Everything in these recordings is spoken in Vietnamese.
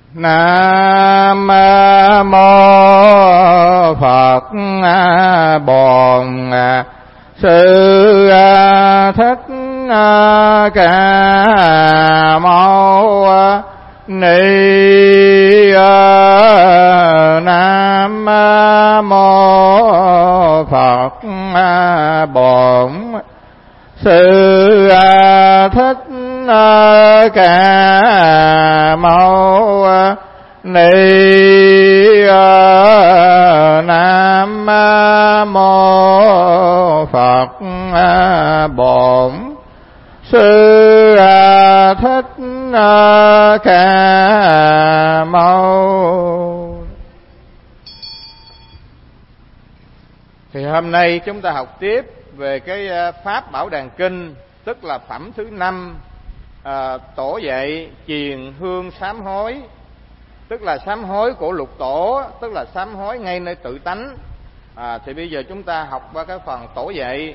Nam mô Phật Bổn Sư Thích Ca Mâu Ni. Nam mô Phật Bổn Sư Thích Ca Mâu Ni. Nam mô Phật Bổn Sư Thích Ca Mâu. Thì hôm nay chúng ta học tiếp về cái Pháp Bảo Đàn Kinh, tức là phẩm thứ 5, tổ dạy chiền hương sám hối, tức là sám hối của lục tổ, tức là sám hối ngay nơi tự tánh. Thì bây giờ chúng ta học qua cái phần tổ dạy.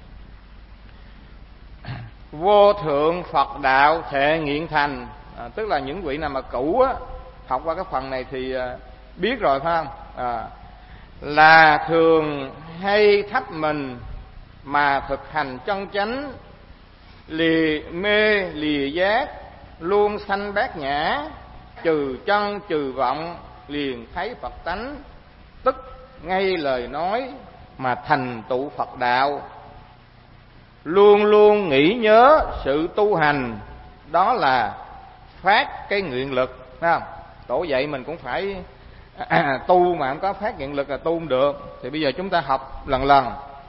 Vô thượng Phật đạo thệ nghiện thành, tức là những vị nào mà cũ á, học qua cái phần này thì biết rồi phải không? Là thường hay thấp mình mà thực hành chân chánh, lìa mê lìa giác, luôn sanh bát nhã, trừ chân trừ vọng, liền thấy Phật tánh, tức ngay lời nói mà thành tựu Phật đạo. Luôn luôn nghĩ nhớ sự tu hành, đó là phát cái nguyện lực, thấy không? Tổ dạy mình cũng phải tu, mà không có phát nguyện lực là tu không được. Thì bây giờ chúng ta học lần lần.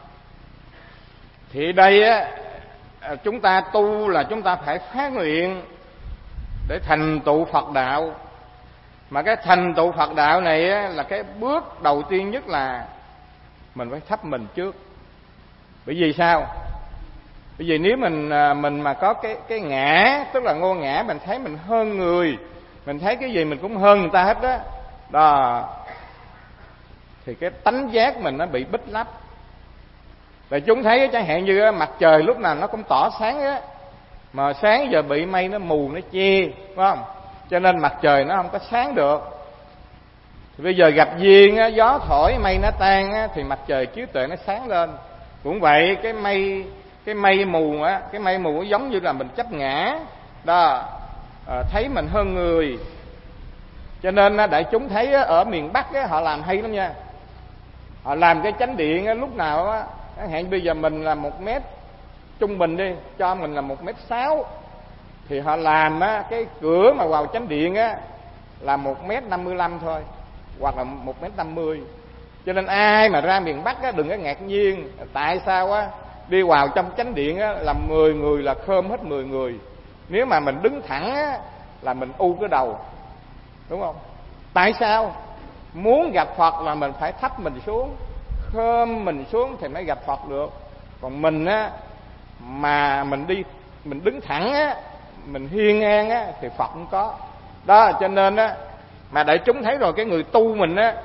Thì đây á, chúng ta tu là chúng ta phải phát nguyện để thành tựu Phật đạo. Mà cái thành tựu Phật đạo này á, là cái bước đầu tiên nhất là mình phải thấp mình trước. Bởi vì sao? Bởi vì nếu mình mà có cái ngã, tức là ngô ngã, mình thấy mình hơn người, mình thấy cái gì mình cũng hơn người ta hết đó, đó, thì cái tánh giác mình nó bị bích lấp. Và chúng thấy chẳng hạn như mặt trời lúc nào nó cũng tỏ sáng á, mà sáng giờ bị mây nó mù nó che, phải không? Cho nên mặt trời nó không có sáng được. Thì bây giờ gặp duyên á, gió thổi mây nó tan á, thì mặt trời chiếu tuệ nó sáng lên. Cũng vậy, cái mây mù á, cái mây mù giống như là mình chấp ngã đó, thấy mình hơn người. Cho nên đại chúng thấy á, ở miền Bắc á, họ làm hay lắm nha. Họ làm cái chánh điện á, lúc nào á, chẳng hạn bây giờ mình là 1 mét trung bình đi, cho mình là 1m6, thì họ làm á, cái cửa mà vào chánh điện á là 1m55 thôi, hoặc là 1m50. Cho nên ai mà ra miền Bắc á, đừng có ngạc nhiên. Tại sao á, đi vào trong chánh điện á, là 10 người là khom hết 10 người. Nếu mà mình đứng thẳng á, là mình u cái đầu, đúng không? Tại sao? Muốn gặp Phật là mình phải thấp mình xuống, khom mình xuống thì mới gặp Phật được. Còn mình á, mà mình đứng thẳng á, mình hiên ngang á, thì Phật không có. Đó, cho nên á, mà đại chúng thấy rồi, cái người tu mình á,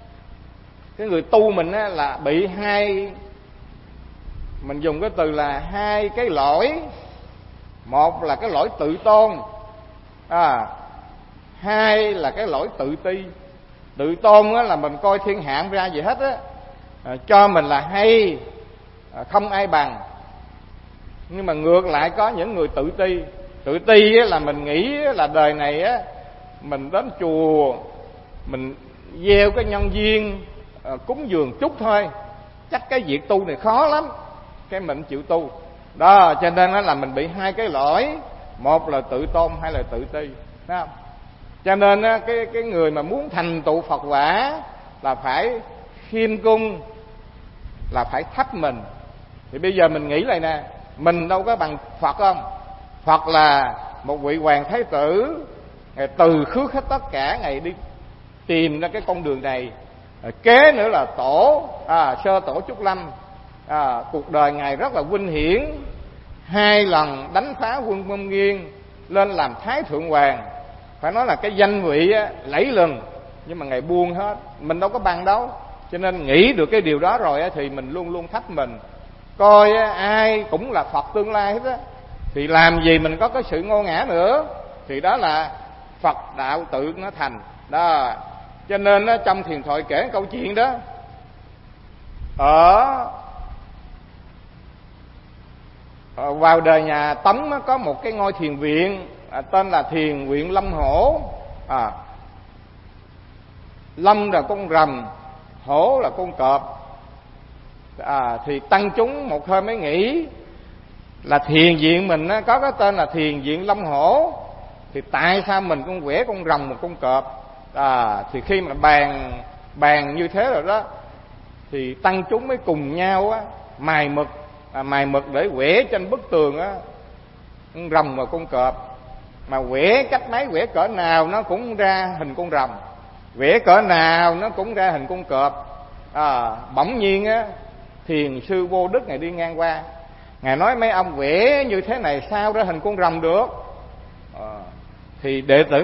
là bị hai, mình dùng cái từ là hai cái lỗi. Một là cái lỗi tự tôn, hai là cái lỗi tự ti. Tự tôn á, là mình coi thiên hạ ra gì hết á, cho mình là hay, không ai bằng. Nhưng mà ngược lại có những người tự ti. Tự ti á, là mình nghĩ là đời này á, mình đến chùa, mình gieo cái nhân duyên, cúng dường chút thôi, chắc cái việc tu này khó lắm, cái mình chịu tu. Đó, cho nên là mình bị hai cái lỗi. Một là tự tôn, hai là tự ti, thấy không? Cho nên á, cái người mà muốn thành tựu Phật quả là phải khiêm cung, là phải thấp mình. Thì bây giờ mình nghĩ lại nè, mình đâu có bằng Phật không? Phật là một vị hoàng thái tử, Ngài từ khước hết tất cả, Ngài đi tìm ra cái con đường này. Kế nữa là sơ tổ Trúc Lâm, cuộc đời Ngài rất là vinh hiển, 2 lần đánh phá quân Mông Nghiên, lên làm Thái Thượng Hoàng. Phải nói là cái danh vị lẫy lừng, nhưng mà Ngài buông hết. Mình đâu có bằng đâu. Cho nên nghĩ được cái điều đó rồi thì mình luôn luôn thấp mình, coi ai cũng là Phật tương lai hết á, thì làm gì mình có cái sự ngô ngã nữa. Thì đó là Phật đạo tự nó thành đó. Cho nên trong thiền thoại kể câu chuyện đó, vào đời nhà Tống có một cái ngôi thiền viện tên là Thiền viện Long Hổ. Long là con rồng, hổ là con cọp. Thì tăng chúng một hôm mới nghĩ là thiền viện mình có cái tên là Thiền viện Long Hổ, thì tại sao mình cũng vẽ con rồng một con cọp? Thì khi mà bàn như thế rồi đó, thì tăng chúng mới cùng nhau mài mực để vẽ trên bức tường con rồng và con cọp. Mà vẽ cách mấy, vẽ cỡ nào nó cũng ra hình con rồng, vẽ cỡ nào nó cũng ra hình con cọp. Bỗng nhiên thiền sư Vô Đức ngài đi ngang qua, ngài nói mấy ông vẽ như thế này sao ra hình con rồng được? Thì đệ tử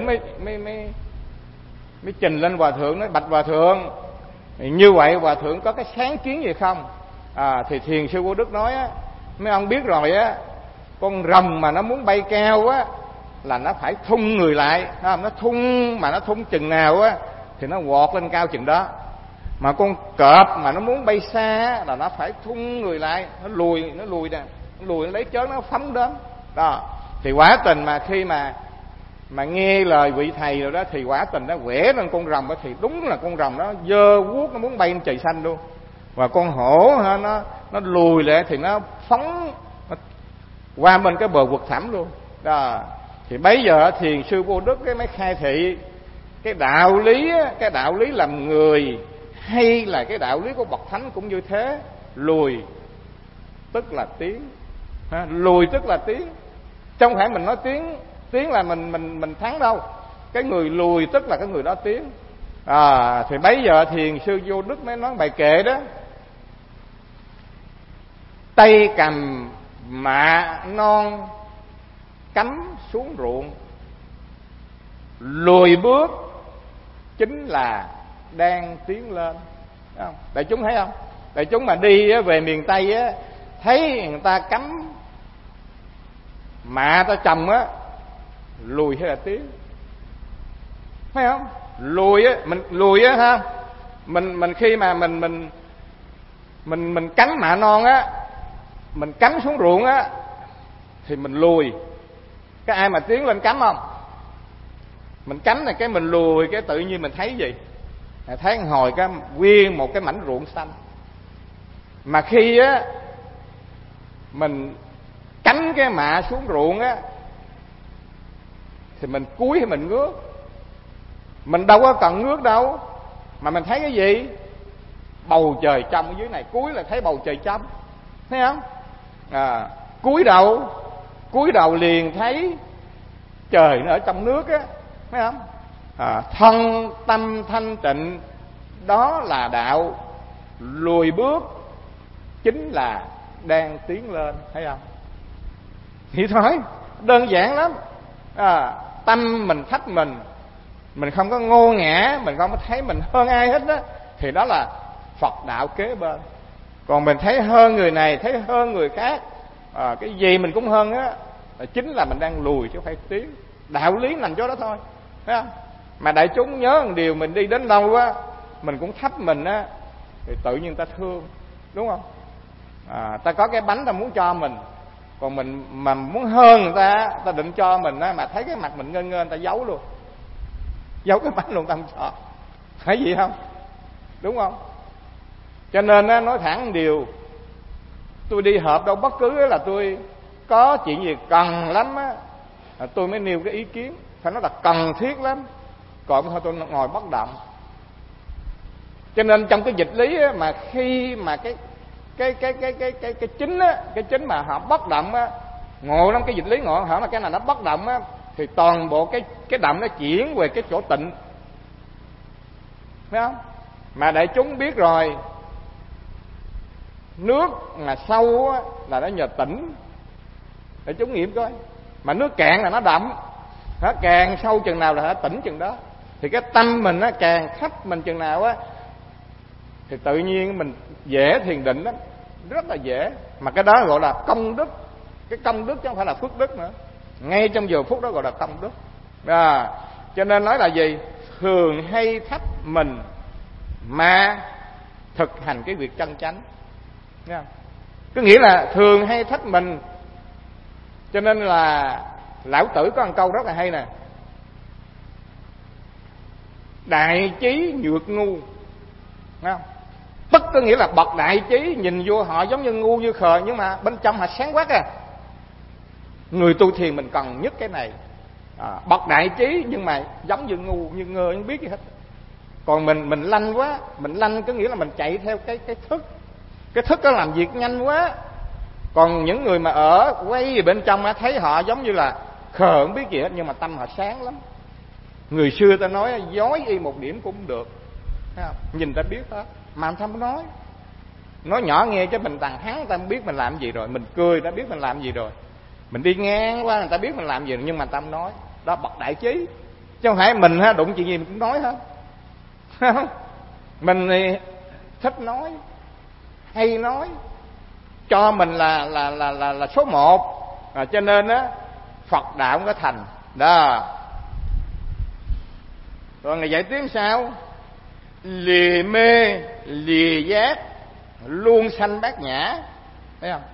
mới trình lên hòa thượng, nói bạch hòa thượng, như vậy hòa thượng có cái sáng kiến gì không? Thì thiền sư Vô Đức nói mấy ông biết rồi con rồng mà nó muốn bay cao là nó phải thung người lại, nó thung, mà nó thung chừng nào thì nó vọt lên cao chừng đó. Mà con cọp mà nó muốn bay xa là nó phải thung người lại, nó lùi nè, nó lùi, nó lấy chớn nó phóng đến đó. Thì quả tình mà khi mà nghe lời vị thầy rồi đó, thì quả tình nó vẽ lên con rồng đó, thì đúng là con rồng đó giơ guốc nó muốn bay lên trời xanh luôn. Và con hổ nó lùi lại thì nó phóng qua bên cái bờ vực thẳm luôn đó. Thì bấy giờ thiền sư Vô Đức mới khai thị cái đạo lý làm người, hay là cái đạo lý của bậc thánh cũng như thế. Lùi tức là tiến, lùi tức là tiến, chứ không phải mình nói tiến là mình thắng đâu. Cái người lùi tức là cái người đó tiến. Thì bấy giờ thiền sư Vô Đức mới nói bài kệ đó: tay cầm mạ non cắm xuống ruộng, lùi bước chính là đang tiến lên. Thấy không? Đại chúng thấy không? Đại chúng mà đi về miền Tây thấy người ta cắm mạ ta trồng lùi hay là tiến? Thấy không? Mình lùi ha. Mình khi mà mình cắm mạ non mình cắm xuống ruộng thì mình lùi. Cái ai mà tiến lên cắm không? Mình cắm này cái mình lùi, cái tự nhiên mình thấy gì? Thấy hồi cái nguyên một cái mảnh ruộng xanh. Mà khi mình cắm cái mạ xuống ruộng thì mình cúi hay mình ngước? Mình đâu có cần ngước đâu, mà mình thấy cái gì? Bầu trời trong ở dưới này, cúi là thấy bầu trời trong, thấy không? Cúi đầu liền thấy trời nó ở trong nước thấy không? Thân tâm thanh tịnh đó là đạo, lùi bước chính là đang tiến lên, thấy không? Thì thôi, đơn giản lắm. Tâm mình thách mình không có ngô ngã, mình không có thấy mình hơn ai hết thì đó là Phật đạo kế bên. Còn mình thấy hơn người này, thấy hơn người khác, cái gì mình cũng hơn chính là mình đang lùi chứ không phải tiến. Đạo lý nằm chỗ đó thôi, thấy không? Mà đại chúng nhớ một điều, mình đi đến đâu mình cũng thách mình thì tự nhiên ta thương, đúng không? Ta có cái bánh ta muốn cho mình, còn mình mà muốn hơn người ta, ta định cho mình mà thấy cái mặt mình ngơ ngơ, ta giấu luôn, giấu cái bánh luôn, ta không cho. Phải gì không? Đúng không? Cho nên nói thẳng một điều, tôi đi họp đâu bất cứ là tôi có chuyện gì cần lắm tôi mới nêu cái ý kiến, phải nói là cần thiết lắm, còn thôi tôi ngồi bất động. Cho nên trong cái dịch lý mà khi mà cái chính mà họ bất động ngồi trong cái dịch lý ngồi hỏi mà cái nào nó bất động thì toàn bộ cái động nó chuyển về cái chỗ tịnh, thấy không? Mà đại chúng biết rồi, nước mà sâu là nó nhờ tĩnh, đại chúng nghiệm coi. Mà nước cạn là nó động, nó càng sâu chừng nào là nó tĩnh chừng đó. Thì cái tâm mình càng khắp mình chừng nào thì tự nhiên mình dễ thiền định lắm, rất là dễ. Mà cái đó gọi là công đức, cái công đức chứ không phải là phước đức nữa. Ngay trong giờ phút đó gọi là công đức. Cho nên nói là gì? Thường hay thách mình mà thực hành cái việc chân chánh. Nghe không? Có nghĩa là thường hay thách mình. Cho nên là Lão Tử có một câu rất là hay nè: đại trí nhược ngu. Nghe không? Tức có nghĩa là bậc đại trí, nhìn vô họ giống như ngu như khờ, nhưng mà bên trong họ sáng quắc à. Người tu thiền mình cần nhất cái này. Bậc đại trí nhưng mà giống như ngu, như ngơ, không biết gì hết. Còn mình lanh quá, mình lanh có nghĩa là mình chạy theo cái thức. Cái thức đó làm việc nhanh quá. Còn những người mà ở quay bên trong á, thấy họ giống như là khờ không biết gì hết, nhưng mà tâm họ sáng lắm. Người xưa ta nói dối y một điểm cũng được. Thấy không? Nhìn ta biết hết mà anh không nói nhỏ nghe cho mình tàn hắn, ta biết mình làm gì rồi. Mình cười ta biết mình làm gì rồi. Mình đi ngang qua người ta biết mình làm gì rồi, nhưng mà ta không nói. Đó bậc đại trí. Chứ không phải mình đụng chuyện gì mình cũng nói hết. Mình thì thích nói, hay nói, cho mình là số 1. Cho nên á Phật đạo không có thành đó. Rồi Ngài dạy tiếp sao? Lìa mê lìa giác, luôn sanh bát nhã. Thấy không?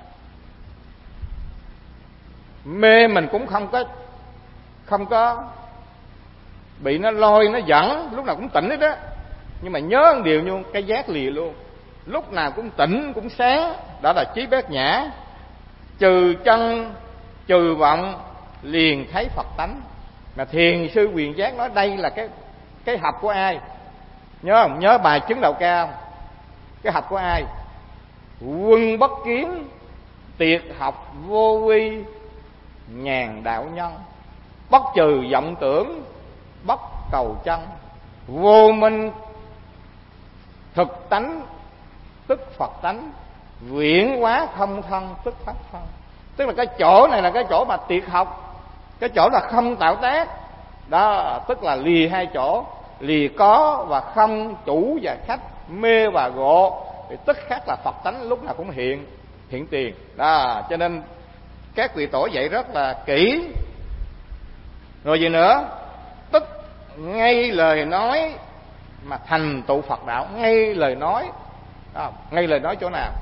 Mê mình cũng không có bị nó lôi nó dẫn, lúc nào cũng tỉnh hết đó. Nhưng mà nhớ một điều như cái giác lìa luôn, lúc nào cũng tỉnh cũng sáng. Đó là trí bát nhã. Trừ chân trừ vọng, liền thấy Phật tánh. Mà thiền sư Quyền Giác nói đây là cái học của ai? Nhớ không? Nhớ bài chứng đạo ca không? Cái học của ai? Quân bất kiến, tiệt học vô vi, nhàn đạo nhân. Bất trừ vọng tưởng, bất cầu chân, vô minh thực tánh tức Phật tánh, viễn hóa không thân tức pháp thân. Tức là cái chỗ này là cái chỗ mà tiệt học, cái chỗ là không tạo tác. Đó, tức là lìa hai chỗ, lìa có và không, chủ và khách, mê và gộ, thì tức khắc là Phật tánh lúc nào cũng hiện tiền. Đó, cho nên các vị tổ dạy rất là kỹ. Rồi gì nữa? Tức ngay lời nói mà thành tựu Phật đạo. Ngay lời nói. Đó, ngay lời nói chỗ nào?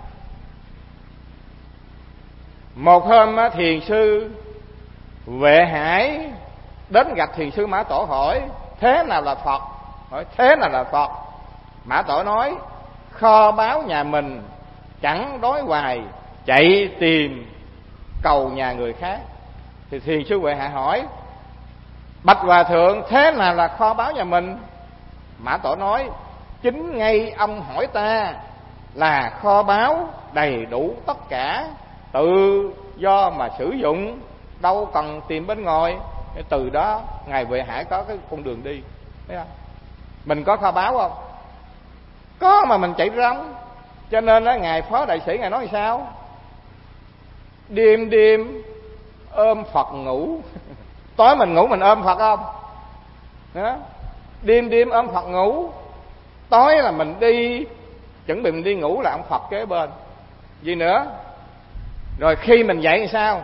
Một hôm thiền sư Huệ Hải đến gặp thiền sư Mã Tổ hỏi thế nào là Phật? Hỏi thế nào là Phật? Mã Tổ nói kho báu nhà mình chẳng đói hoài, chạy tìm cầu nhà người khác. Thì thiền sư Huệ Hải hỏi bạch hòa thượng, thế nào là kho báu nhà mình? Mã Tổ nói chính ngay ông hỏi ta là kho báu đầy đủ tất cả, tự do mà sử dụng, đâu cần tìm bên ngoài. Từ đó ngài Huệ Hải có cái con đường đi. Thấy không? Mình có kho báu không? Có mà mình chạy rong. Cho nên đó, ngài Phó Đại Sĩ ngài nói sao? Đêm đêm ôm Phật ngủ. Tối mình ngủ mình ôm Phật không? Đó. Đêm đêm ôm Phật ngủ, tối là mình đi chuẩn bị mình đi ngủ là ông Phật kế bên. Gì nữa? Rồi khi mình dậy thì sao?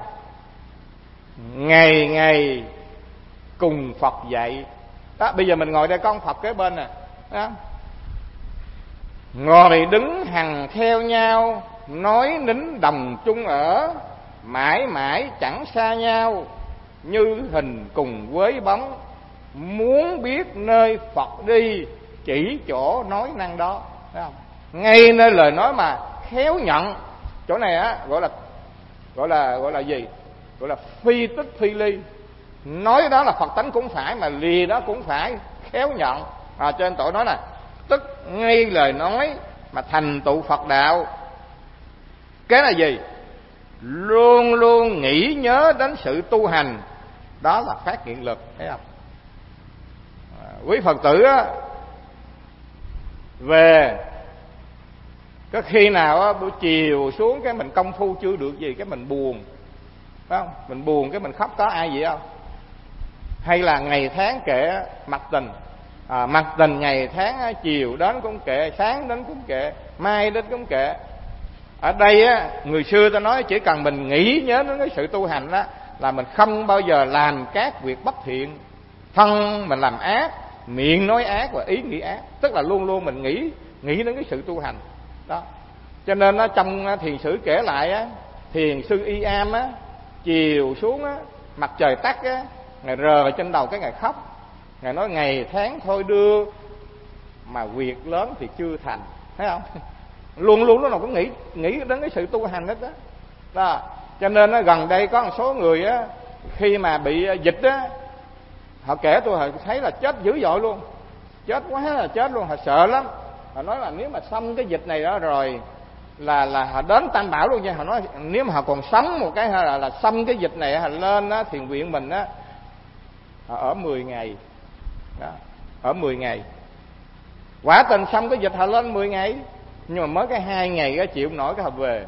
Ngày ngày cùng Phật dạy. Đó, bây giờ mình ngồi đây có ông Phật kế bên nè. Đó. Ngồi đứng hằng theo nhau, nói nín đồng chung ở, mãi mãi chẳng xa nhau, như hình cùng với bóng. Muốn biết nơi Phật đi, chỉ chỗ nói năng đó. Thấy không? Ngay nơi lời nói mà khéo nhận. Chỗ này á gọi là gì? Gọi là phi tức phi ly. Nói đó là Phật tánh cũng phải, mà lìa đó cũng phải, khéo nhận. Cho nên tội nói là tức ngay lời nói mà thành tựu Phật đạo. Cái là gì? Luôn luôn nghĩ nhớ đến sự tu hành. Đó là phát hiện lực. Thấy không? Quý Phật tử á, về có khi nào á, buổi chiều xuống cái mình công phu chưa được gì cái mình buồn, phải không? Mình buồn cái mình khóc, có ai vậy không? Hay là ngày tháng kệ mặt tình, mặt tình ngày tháng á, chiều đến cũng kệ, sáng đến cũng kệ, mai đến cũng kệ. Ở đây á, người xưa ta nói chỉ cần mình nghĩ nhớ đến cái sự tu hành á, là mình không bao giờ làm các việc bất thiện. thân mình làm ác, miệng nói ác và ý nghĩ ác, tức là luôn luôn mình nghĩ đến cái sự tu hành đó. Cho nên nó trong thiền sử kể lại á, thiền sư Y Am á, chiều xuống á, mặt trời tắt á, ngài rờ trên đầu cái ngài khóc. Ngài nói ngày tháng thôi đưa mà việc lớn thì chưa thành, thấy không? Luôn luôn lúc nào cũng nghĩ đến cái sự tu hành hết đó. Đó. Cho nên á, gần đây có một số người á, khi mà bị dịch á, họ kể tôi họ thấy là chết dữ dội luôn, chết quá là chết luôn, họ sợ lắm. Họ nói là nếu mà xong cái dịch này đó rồi là họ đến Tam Bảo luôn nha. Họ nói nếu mà họ còn sống một cái là xong cái dịch này, họ lên á, thiền viện mình á, họ ở 10 ngày đó, ở 10 ngày. Quả tình xong cái dịch họ lên 10 ngày, nhưng mà mới cái 2 ngày á, chịu không nổi cái họ về.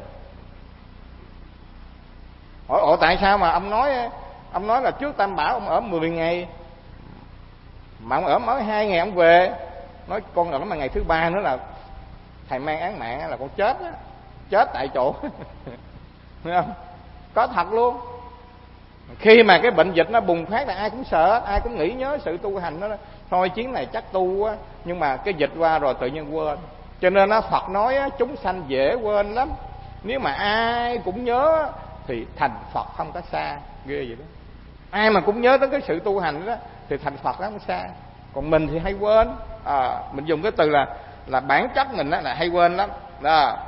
Hỏi tại sao mà ông nói là trước Tam Bảo ông ở 10 ngày mà ông ở mới 2 ngày ông về. Nói con ở mà ngày thứ 3 nữa là thầy mang án mạng là con chết á, chết tại chỗ. Thấy không? Có thật luôn. Khi mà cái bệnh dịch nó bùng phát là ai cũng sợ, ai cũng nghĩ nhớ sự tu hành đó. Thôi chuyến này chắc tu á, nhưng mà cái dịch qua rồi tự nhiên quên. Cho nên á, Phật nói á, chúng sanh dễ quên lắm. Nếu mà ai cũng nhớ thì thành Phật không có xa. Ghê vậy đó. Ai mà cũng nhớ đến cái sự tu hành đó thì thành Phật nó không xa. Còn mình thì hay quên. Mình dùng cái từ là bản chất mình đó là hay quên lắm đó.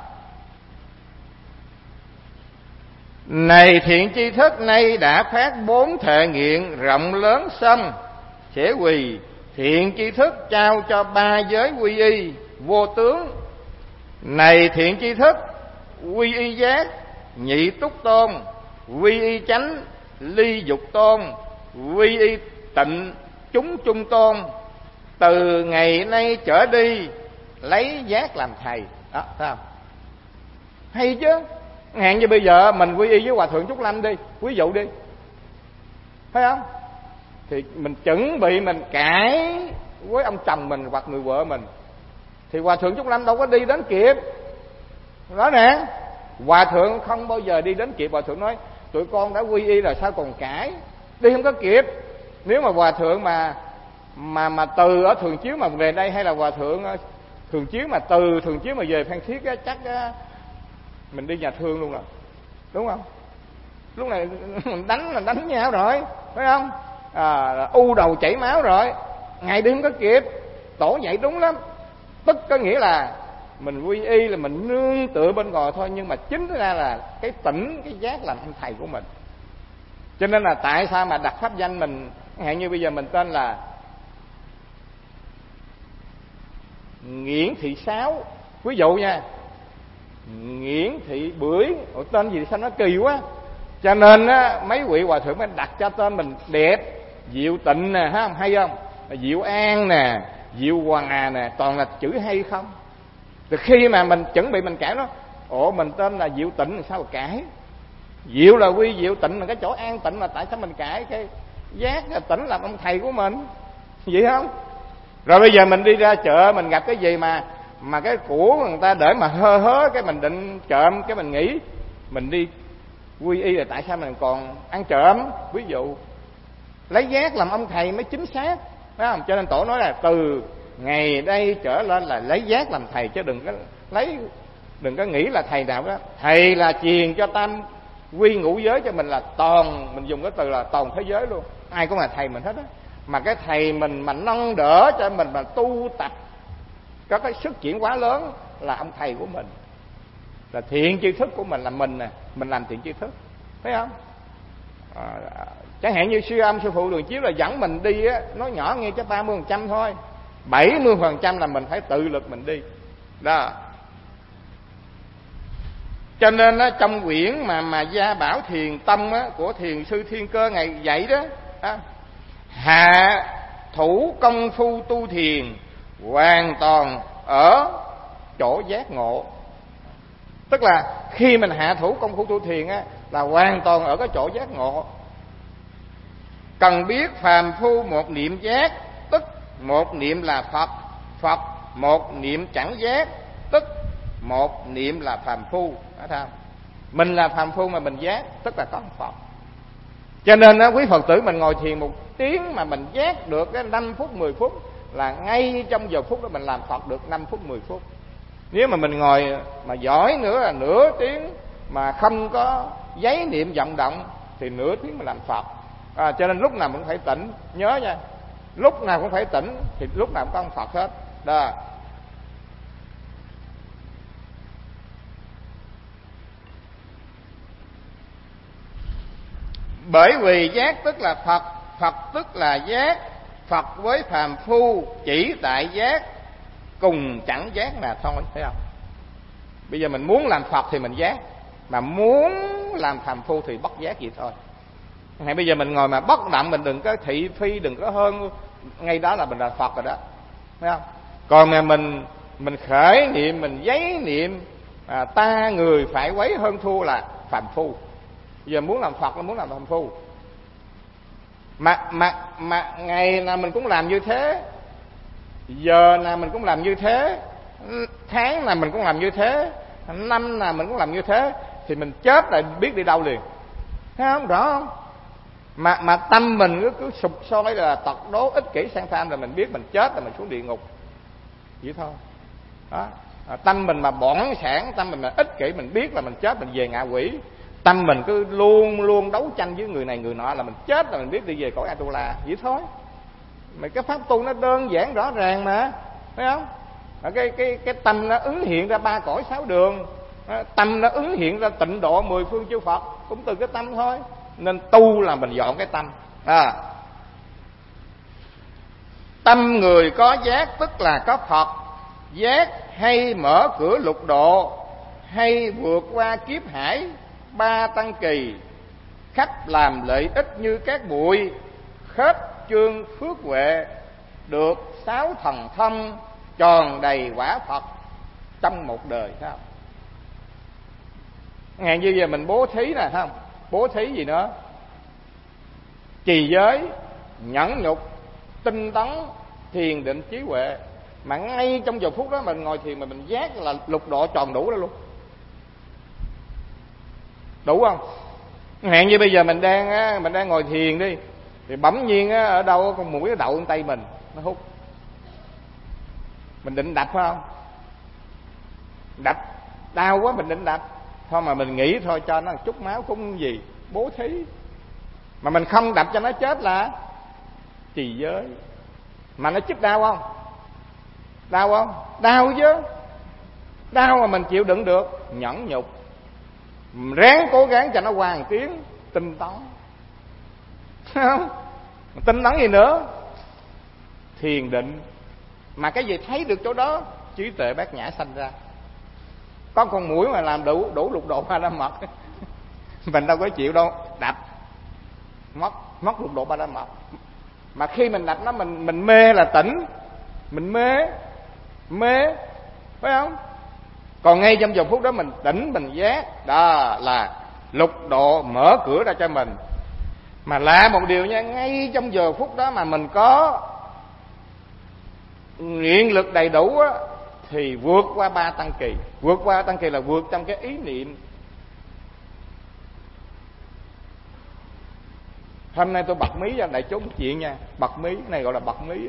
Này thiện tri thức, nay đã phát 4 thệ nghiện rộng lớn xâm, sẽ quỳ thiện tri thức trao cho 3 giới quy y vô tướng. Này thiện tri thức, quy y giác nhị túc tôn, quy y chánh ly dục tôn, quy y tịnh chúng trung tôn. Từ ngày nay trở đi lấy giác làm thầy. Đó, thấy không? Hay chứ. Hẹn như bây giờ mình quy y với Hòa Thượng Trúc Lâm đi, ví dụ đi, thấy không? Thì mình chuẩn bị mình cãi với ông chồng mình hoặc người vợ mình, thì Hòa Thượng Trúc Lâm đâu có đi đến kịp. Đó nè, Hòa Thượng không bao giờ đi đến kịp. Hòa Thượng nói tụi con đã quy y rồi sao còn cãi, đi không có kịp. Nếu mà Hòa Thượng mà từ ở Thường Chiếu mà về đây, hay là Hòa Thượng Thường Chiếu mà từ Thường Chiếu mà về Phan Thiết á, chắc á, mình đi nhà thương luôn rồi, đúng không? Lúc này mình đánh nhau rồi, phải không? U đầu chảy máu rồi, ngày đi không có kịp. Tổ dạy đúng lắm, tức có nghĩa là mình quy y là mình nương tựa bên ngoài thôi, nhưng mà chính ra là cái tỉnh, cái giác làm anh thầy của mình. Cho nên là tại sao mà đặt pháp danh mình, hạn như bây giờ mình tên là Nghiễn Thị Sáu, ví dụ nha, Nghiễn Thị Bưởi, tên gì sao nó kỳ quá. Cho nên á, mấy vị hòa thượng mới đặt cho tên mình đẹp, Diệu Tịnh nè, thấy không? Hay không? Diệu An nè, Diệu Hòa nè, toàn là chữ hay không. Từ khi mà mình chuẩn bị mình cãi nó, mình tên là Diệu Tịnh, sao mà cãi? Diệu là quy diệu, Tịnh là cái chỗ an tịnh, mà tại sao mình cãi? Cái giác là Tịnh làm ông thầy của mình, vậy không? Rồi bây giờ mình đi ra chợ, mình gặp cái gì mà cái của người ta để mà hớ cái mình định trộm, cái mình nghĩ mình đi quy y là tại sao mình còn ăn trộm, ví dụ. Lấy giác làm ông thầy mới chính xác, phải không? Cho nên tổ nói là từ ngày đây trở lên là lấy giác làm thầy, chứ đừng có nghĩ là thầy nào đó. Thầy là truyền cho tam quy ngũ giới cho mình là toàn, mình dùng cái từ là toàn thế giới luôn, ai cũng là thầy mình hết á. Mà cái thầy mình mà nâng đỡ cho mình mà tu tập có cái sức chuyển hóa lớn là ông thầy của mình, là thiện tri thức của mình, là mình nè, mình làm thiện tri thức, thấy không? Chẳng hạn như sư âm sư phụ Đường Chiếu là dẫn mình đi á, nói nhỏ nghe cho 30% thôi, 70% là mình phải tự lực mình đi đó. Cho nên á, trong quyển mà Gia Bảo Thiền Tâm á, của thiền sư Thiên Cơ ngày dạy đó, hạ thủ công phu tu thiền hoàn toàn ở chỗ giác ngộ. Tức là khi mình hạ thủ công phu tu thiền á, là hoàn toàn ở cái chỗ giác ngộ. Cần biết phàm phu một niệm giác, tức một niệm là Phật, Phật một niệm chẳng giác, tức một niệm là phàm phu. Đó không? Mình là phàm phu mà mình giác, tức là có Phật. Cho nên quý Phật tử mình ngồi thiền 1 tiếng mà mình giác được cái 5 phút 10 phút là ngay trong giờ phút đó mình làm Phật được 5 phút 10 phút. Nếu mà mình ngồi mà giỏi nữa là nửa tiếng mà không có giấy niệm vọng động thì nửa tiếng mình làm Phật. Cho nên lúc nào cũng phải tỉnh, nhớ nha, lúc nào cũng phải tỉnh thì lúc nào cũng có ông Phật hết đó. Bởi vì giác tức là Phật, Phật tức là giác, Phật với phàm phu chỉ tại giác, cùng chẳng giác mà thôi, thấy không? Bây giờ mình muốn làm Phật thì mình giác, mà muốn làm phàm phu thì bất giác vậy thôi. Hay bây giờ mình ngồi mà bất động, mình đừng có thị phi, đừng có hơn, ngay đó là mình là Phật rồi đó, thấy không? Còn mà mình khởi niệm, mình giấy niệm ta người phải quấy hơn thua là phàm phu. Bây giờ muốn làm Phật là muốn làm phàm phu. Mà ngày nào mình cũng làm như thế, giờ nào mình cũng làm như thế, tháng nào mình cũng làm như thế, năm nào mình cũng làm như thế, thì mình chết lại biết đi đâu liền, thấy không? Rõ không? Mà tâm mình cứ sụp sôi là tật đố ích kỷ sang tham, là mình biết mình chết là mình xuống địa ngục vậy thôi đó. Tâm mình mà bỏn sản, tâm mình mà ích kỷ, mình biết là mình chết mình về ngạ quỷ. Tâm mình cứ luôn luôn đấu tranh với người này người nọ là mình chết là mình biết đi về cõi Atula vậy thôi. Mà cái pháp tu nó đơn giản rõ ràng mà, thấy không? Cái tâm nó ứng hiện ra 3 cõi 6 đường, tâm nó ứng hiện ra tịnh độ 10 phương chư Phật, cũng từ cái tâm thôi. Nên tu là mình dọn cái tâm. Tâm người có giác tức là có Phật. Giác hay mở cửa lục độ, hay vượt qua kiếp hải 3 tăng kỳ, khắp làm lợi ích như các bụi, khết chương phước huệ, được 6 thần thông, tròn đầy quả Phật trong một đời, thấy không? Ngày như giờ mình bố thí nè, thấy không? Bố thí gì nữa? Trì giới, nhẫn nhục, tinh tấn, thiền định, trí huệ. Mà ngay trong giờ phút đó mình ngồi thiền mà mình giác là lục độ tròn đủ đó luôn. Đủ không? Hẹn như bây giờ mình đang ngồi thiền đi, thì bỗng nhiên ở đâu con mũi nó đậu trên tay mình, nó hút. Mình định đập phải không? Đập đau quá mình định đập. Thôi mà mình nghĩ thôi cho nó một chút máu cũng gì, bố thí. Mà mình không đập cho nó chết là trì giới. Mà nó chích đau không? Đau không? Đau chứ. Đau mà mình chịu đựng được, nhẫn nhục, ráng cố gắng cho nó qua một tiếng, tinh tấn. Không? Tinh tấn gì nữa? Thiền định. Mà cái gì thấy được chỗ đó, trí tuệ bát nhã sanh ra. Có con muỗi mà làm đủ lục độ ba la mật mình đâu có chịu đâu, đập mất lục độ ba la mật. Mà khi mình đập nó, mình mê là tỉnh, mình mê phải không? Còn ngay trong giờ phút đó mình tỉnh, mình giác, đó là lục độ mở cửa ra cho mình. Mà lạ một điều nha, ngay trong giờ phút đó mà mình có nguyện lực đầy đủ á, thì vượt qua 3 tăng kỳ. Vượt qua tăng kỳ là vượt trong cái ý niệm. Hôm nay tôi bật mí ra đại chúng chuyện nha. Bật mí, cái này gọi là bật mí.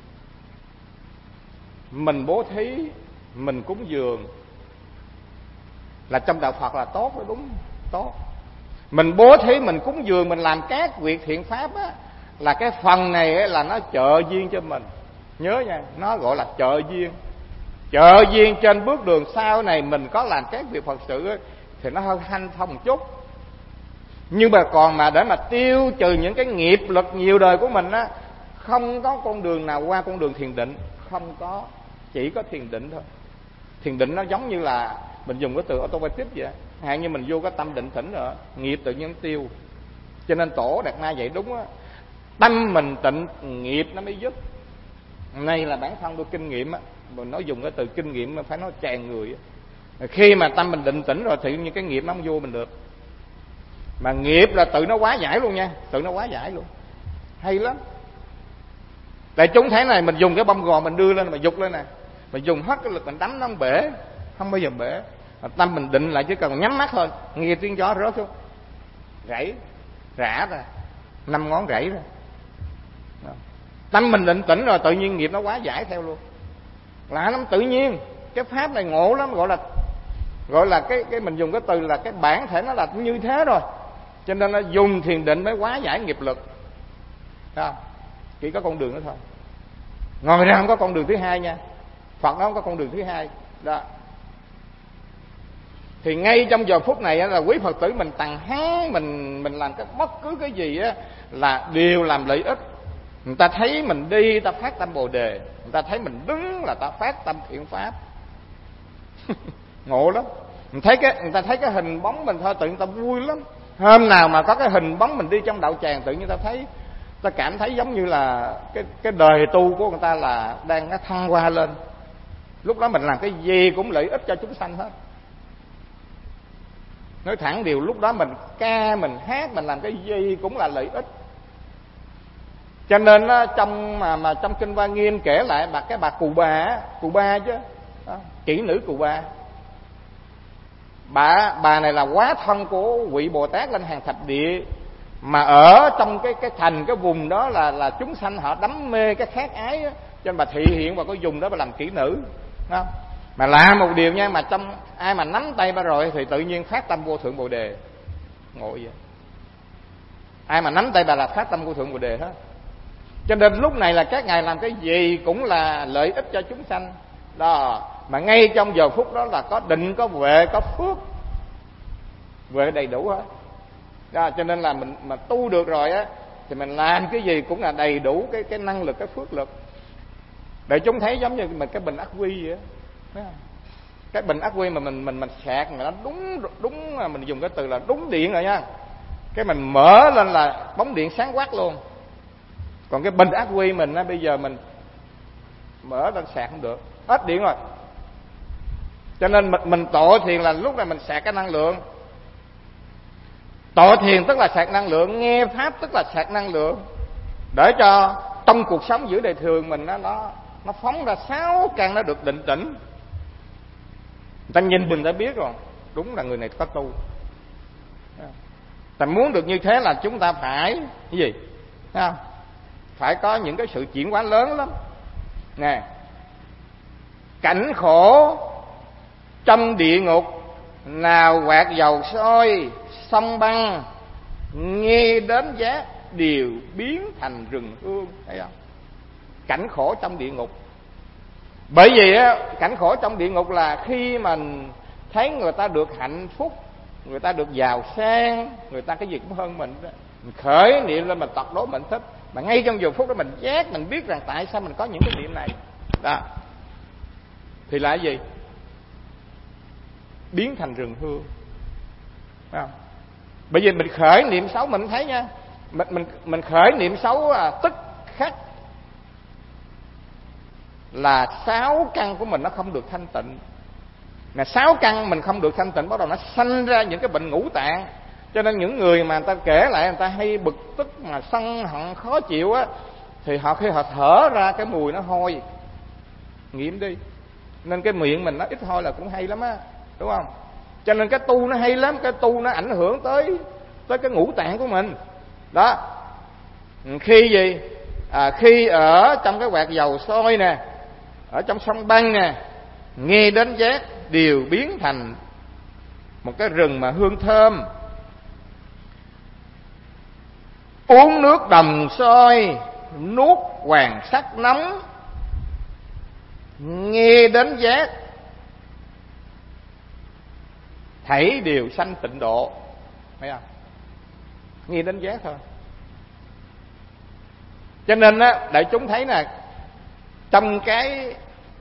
Mình bố thí, mình cúng dường là trong đạo Phật là tốt đó, đúng, tốt. Mình bố thí, mình cúng dường, mình làm các việc thiện pháp á, là cái phần này á, là nó trợ duyên cho mình. Nhớ nha, nó gọi là trợ duyên. Trợ duyên trên bước đường sau này mình có làm các việc Phật sự á, thì nó hơi hanh thông một chút. Nhưng mà còn mà để mà tiêu trừ những cái nghiệp lực nhiều đời của mình á, không có con đường nào qua con đường thiền định. Không có, chỉ có thiền định thôi. Thiền định nó giống như là mình dùng cái từ automatic vậy. Hạn như mình vô cái tâm định tĩnh rồi, nghiệp tự nhiên tiêu. Cho nên Tổ Đạt Ma dạy đúng á, tâm mình tịnh, nghiệp nó mới giúp. Này là bản thân tôi kinh nghiệm á, mình nói dùng cái từ kinh nghiệm phải nói tràn người á. Khi mà tâm mình định tĩnh rồi thì những cái nghiệp nó không vô mình được. Mà nghiệp là tự nó hóa giải luôn nha, tự nó hóa giải luôn, hay lắm. Tại chúng thấy này, mình dùng cái bông gòn mình đưa lên, mình giục lên nè, mình dùng hết cái lực mình đấm nó không bể, không bao giờ bể. Tâm mình định lại, chỉ cần nhắm mắt thôi, nghe tiếng gió rớt xuống, gãy rã ra, 5 ngón rẫy đó. Tâm mình định tĩnh rồi tự nhiên nghiệp nó hóa giải theo luôn. Lạ lắm, tự nhiên. Cái pháp này ngộ lắm, gọi là cái mình dùng cái từ là cái bản thể nó là như thế rồi. Cho nên nó dùng thiền định mới hóa giải nghiệp lực. Thấy không? Chỉ có con đường đó thôi. Ngoài ra không có con đường thứ hai nha. Phật nó không có con đường thứ hai. Đó. Thì ngay trong giờ phút này là quý Phật tử mình tằng hắn, mình làm cái bất cứ cái gì á là đều làm lợi ích. Người ta thấy mình đi ta phát tâm Bồ Đề, người ta thấy mình đứng là ta phát tâm thiện pháp. Ngộ lắm. Người ta thấy cái hình bóng mình thôi tự nhiên ta vui lắm. Hôm nào mà có cái hình bóng mình đi trong đạo tràng tự nhiên ta cảm thấy giống như là cái đời tu của người ta là đang nó thăng hoa lên. Lúc đó mình làm cái gì cũng lợi ích cho chúng sanh hết. Nói thẳng điều lúc đó mình ca, mình hát, mình làm cái gì cũng là lợi ích. Cho nên trong kinh Hoa Nghiêm kể lại cái bà Cù Ba chứ, đó, kỹ nữ Cù Ba. Bà này là quá thân của vị Bồ Tát lên hàng thập địa, mà ở trong cái thành cái vùng đó là chúng sanh họ đắm mê cái khát ái á, cho nên bà thị hiện vào cái vùng đó bà làm kỹ nữ, đó. Mà lạ một điều nha, mà trong ai mà nắm tay bà rồi thì tự nhiên phát tâm vô thượng Bồ Đề. Ngộ vậy. Ai mà nắm tay bà là phát tâm vô thượng Bồ Đề hết. Cho nên lúc này là các ngài làm cái gì cũng là lợi ích cho chúng sanh. Đó, mà ngay trong giờ phút đó là có định, có huệ, có phước, huệ đầy đủ hết. Đó, cho nên là mình mà tu được rồi á thì mình làm cái gì cũng là đầy đủ cái năng lực, cái phước lực. Để chúng thấy giống như mình cái bình ắc quy vậy á. Cái bình ắc quy mà mình sạc mà nó đúng mình dùng cái từ là đúng điện rồi nha. Cái mình mở lên là bóng điện sáng quắc luôn. Còn cái bình ắc quy mình á, bây giờ mình mở lên sạc không được, hết điện rồi. Cho nên mình tọa thiền là lúc này mình sạc cái năng lượng. Tọa thiền tức là sạc năng lượng, nghe pháp tức là sạc năng lượng, để cho trong cuộc sống giữa đời thường mình nó phóng ra 6 căn nó được định tĩnh. Người ta nhìn mình đã biết rồi, đúng là người này có tu. Ta muốn được như thế là chúng ta phải cái gì? Thấy không? Phải có những cái sự chuyển hóa lớn lắm. Nè, cảnh khổ trong địa ngục, nào quạt dầu sôi sông băng, nghe đến giác đều biến thành rừng hương. Thấy không? Cảnh khổ trong địa ngục. Bởi vì á, cảnh khổ trong địa ngục là khi mình thấy người ta được hạnh phúc, người ta được giàu sang, người ta cái gì cũng hơn mình, mình khởi niệm lên mình tật đố mình thích, mà ngay trong giờ phút đó mình giác, mình biết rằng tại sao mình có những cái niệm này đó, thì là cái gì? Biến thành rừng hương. Phải không? Bởi vì mình khởi niệm xấu, mình thấy nha, mình khởi niệm xấu tức khắc là 6 căn của mình nó không được thanh tịnh. Mà 6 căn mình không được thanh tịnh, bắt đầu nó sanh ra những cái bệnh ngũ tạng. Cho nên những người mà người ta kể lại người ta hay bực tức mà sân hận khó chịu á, thì khi họ thở ra cái mùi nó hôi. Nghiệm đi. Nên cái miệng mình nó ít hôi là cũng hay lắm á, đúng không? Cho nên cái tu nó hay lắm, cái tu nó ảnh hưởng tới cái ngũ tạng của mình. Đó. Khi gì? Khi ở trong cái quạt dầu sôi nè, ở trong sông băng nè, nghe đến giác đều biến thành một cái rừng mà hương thơm. Uống nước đồng sôi, nuốt hoàng sắc nóng, nghe đến giác thảy đều sanh tịnh độ. Thấy không? Nghe đến giác thôi. Cho nên á, đại chúng thấy nè, trong cái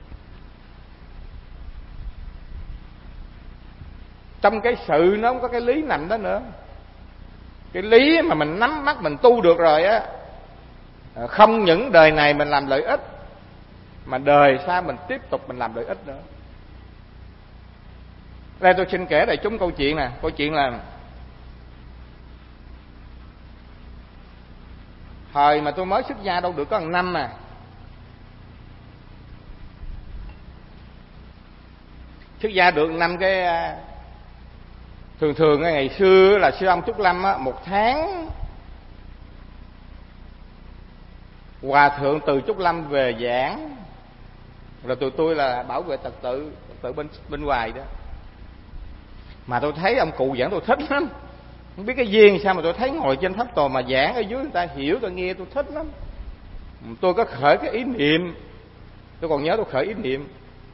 sự nó không có cái lý nằm đó nữa. Cái lý mà mình nắm bắt mình tu được rồi á, không những đời này mình làm lợi ích, mà đời sau mình tiếp tục mình làm lợi ích nữa. Đây tôi xin kể đại chúng câu chuyện nè. Câu chuyện là thời mà tôi mới xuất gia đâu được có 1 năm mà. Xuất gia được 1 năm cái thường ngày xưa là sư ông Trúc Lâm á, 1 tháng Hòa thượng Từ Trúc Lâm về giảng, rồi tụi tôi là bảo vệ trật tự bên ngoài đó. Mà tôi thấy ông cụ giảng tôi thích lắm. Không biết cái duyên sao mà tôi thấy ngồi trên pháp tòa mà giảng ở dưới người ta hiểu, tôi nghe tôi thích lắm. Tôi có khởi cái ý niệm, tôi còn nhớ tôi khởi ý niệm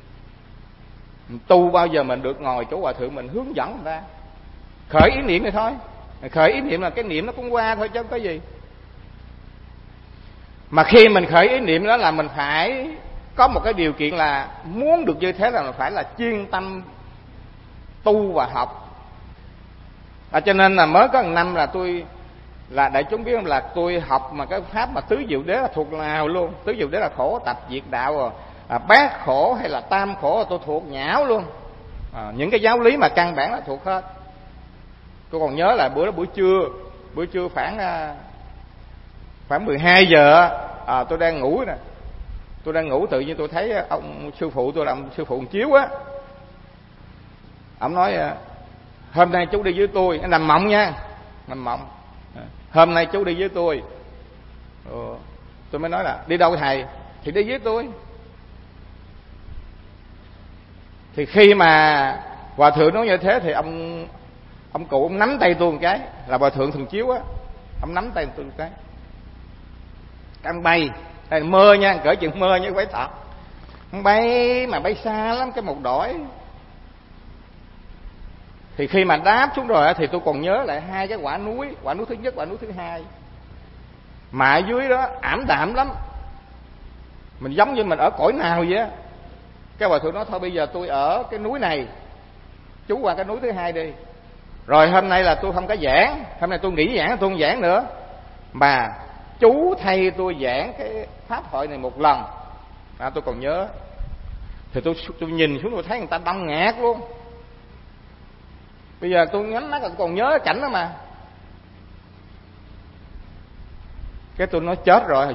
tu bao giờ mình được ngồi chỗ hòa thượng mình hướng dẫn người ta. Khởi ý niệm này thôi. Khởi ý niệm là cái niệm nó cũng qua thôi chứ không có gì. Mà khi mình khởi ý niệm đó là mình phải có một cái điều kiện là muốn được như thế là mình phải là chuyên tâm tu và học. Cho nên là mới có 1 năm là tôi, là đại chúng biết không, là tôi học mà cái pháp mà tứ diệu đế là thuộc nào luôn. Tứ diệu đế là khổ tập diệt đạo rồi, bát khổ hay là tam khổ là tôi thuộc nhão luôn. Những cái giáo lý mà căn bản là thuộc hết. Tôi còn nhớ là bữa đó buổi trưa khoảng 12 giờ tôi đang ngủ nè. Tôi đang ngủ tự nhiên tôi thấy ông sư phụ tôi, là ông sư phụ Chiếu á. Ông nói hôm nay chú đi với tôi, anh nằm mộng nha, nằm mộng. Hôm nay chú đi với tôi. Tôi mới nói là đi đâu thầy? Thì đi với tôi. Thì khi mà hòa thượng nói như thế thì ông cụ ông nắm tay tôi một cái, là hòa thượng Thường Chiếu á, ông nắm tay tôi một cái. Ông bay, đây là mơ nha, cỡ chừng mơ như phải thật. Ông bay mà bay xa lắm, cái một đổi. Thì khi mà đáp xuống rồi thì tôi còn nhớ lại 2 cái quả núi thứ nhất, quả núi thứ hai. Mà ở dưới đó ảm đạm lắm, mình giống như mình ở cõi nào vậy á. Cái hòa thượng nói thôi bây giờ tôi ở cái núi này, chú qua cái núi thứ hai đi. Rồi hôm nay là tôi không có giảng, hôm nay tôi nghỉ giảng, tôi không giảng nữa, mà chú thay tôi giảng cái pháp hội này một lần. Tôi còn nhớ. Thì tôi nhìn xuống tôi thấy người ta đông nghẹt luôn. Bây giờ tôi nhắm mắt là còn nhớ cái cảnh đó mà. Cái tôi nói chết rồi, hồi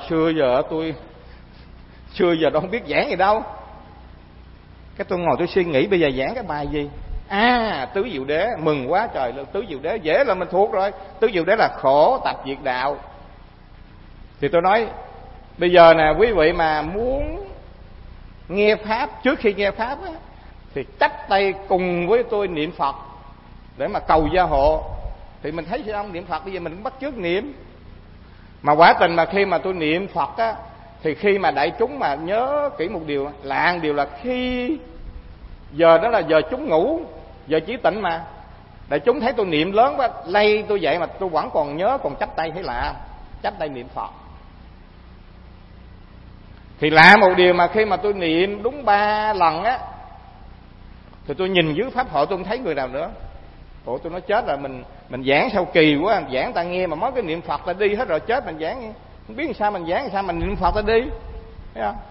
xưa giờ đâu không biết giảng gì đâu. Cái tôi ngồi tôi suy nghĩ bây giờ giảng cái bài gì. Tứ diệu đế, mừng quá trời luôn. Tứ diệu đế dễ là mình thuộc rồi. Tứ diệu đế là khổ tập diệt đạo. Thì tôi nói bây giờ nè, quý vị mà muốn nghe pháp, trước khi nghe pháp á, thì chắp tay cùng với tôi niệm Phật để mà cầu gia hộ. Thì mình thấy sao không? Niệm Phật bây giờ mình cũng bắt chước niệm. Mà quả tình mà khi mà tôi niệm Phật á, thì khi mà đại chúng mà nhớ kỹ một điều là khi giờ đó là giờ chúng ngủ, giờ chỉ tịnh mà đại chúng thấy tôi niệm lớn quá lay tôi dậy mà tôi vẫn còn nhớ, còn chắp tay thấy lạ, chắp tay niệm Phật. Thì lạ một điều mà khi mà tôi niệm đúng 3 lần á, thì tôi nhìn dưới pháp hội tôi không thấy người nào nữa. Ủa tôi nói chết rồi, mình giảng sao kỳ quá, giảng ta nghe mà mới cái niệm Phật ta đi hết rồi, chết mình giảng không biết sao mình giảng sao mình niệm Phật ta đi, thấy không?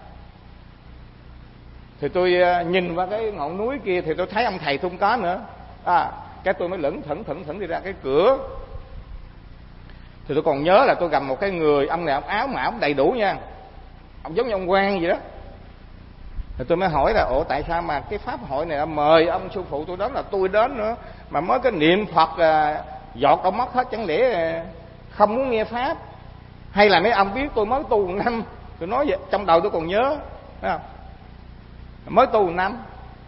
Thì tôi nhìn qua cái ngọn núi kia thì tôi thấy ông thầy tôi không có nữa. Cái tôi mới lững thững đi ra cái cửa. Thì tôi còn nhớ là tôi gặp một cái người, ông này ông áo mà ông đầy đủ nha, ông giống như ông quan vậy đó. Thì tôi mới hỏi là ủa tại sao mà cái pháp hội này mời ông sư phụ tôi đến là tôi đến nữa, mà mới cái niệm Phật giọt đâu mất hết, chẳng lẽ không muốn nghe pháp? Hay là mấy ông biết tôi mới tu 1 năm? Tôi nói vậy, trong đầu tôi còn nhớ, thấy không? Mới tu 1 năm.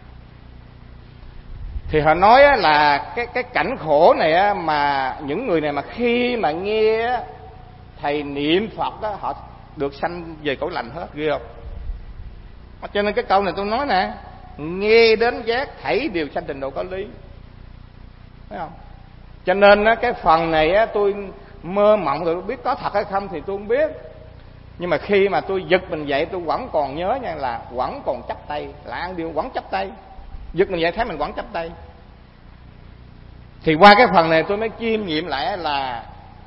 Thì họ nói là cái cảnh khổ này mà những người này mà khi mà nghe thầy niệm Phật đó, họ được sanh về cõi lành hết, ghê không? Cho nên cái câu này tôi nói nè, nghe đến giác thảy đều sanh trình độ có lý, thấy không? Cho nên cái phần này tôi mơ mộng rồi biết có thật hay không thì tôi không biết. Nhưng mà khi mà tôi giật mình dậy tôi vẫn còn nhớ nha, là vẫn còn chắp tay, là ăn điều vẫn chắp tay. Giật mình dậy thấy mình vẫn chắp tay. Thì qua cái phần này tôi mới chiêm nghiệm lại là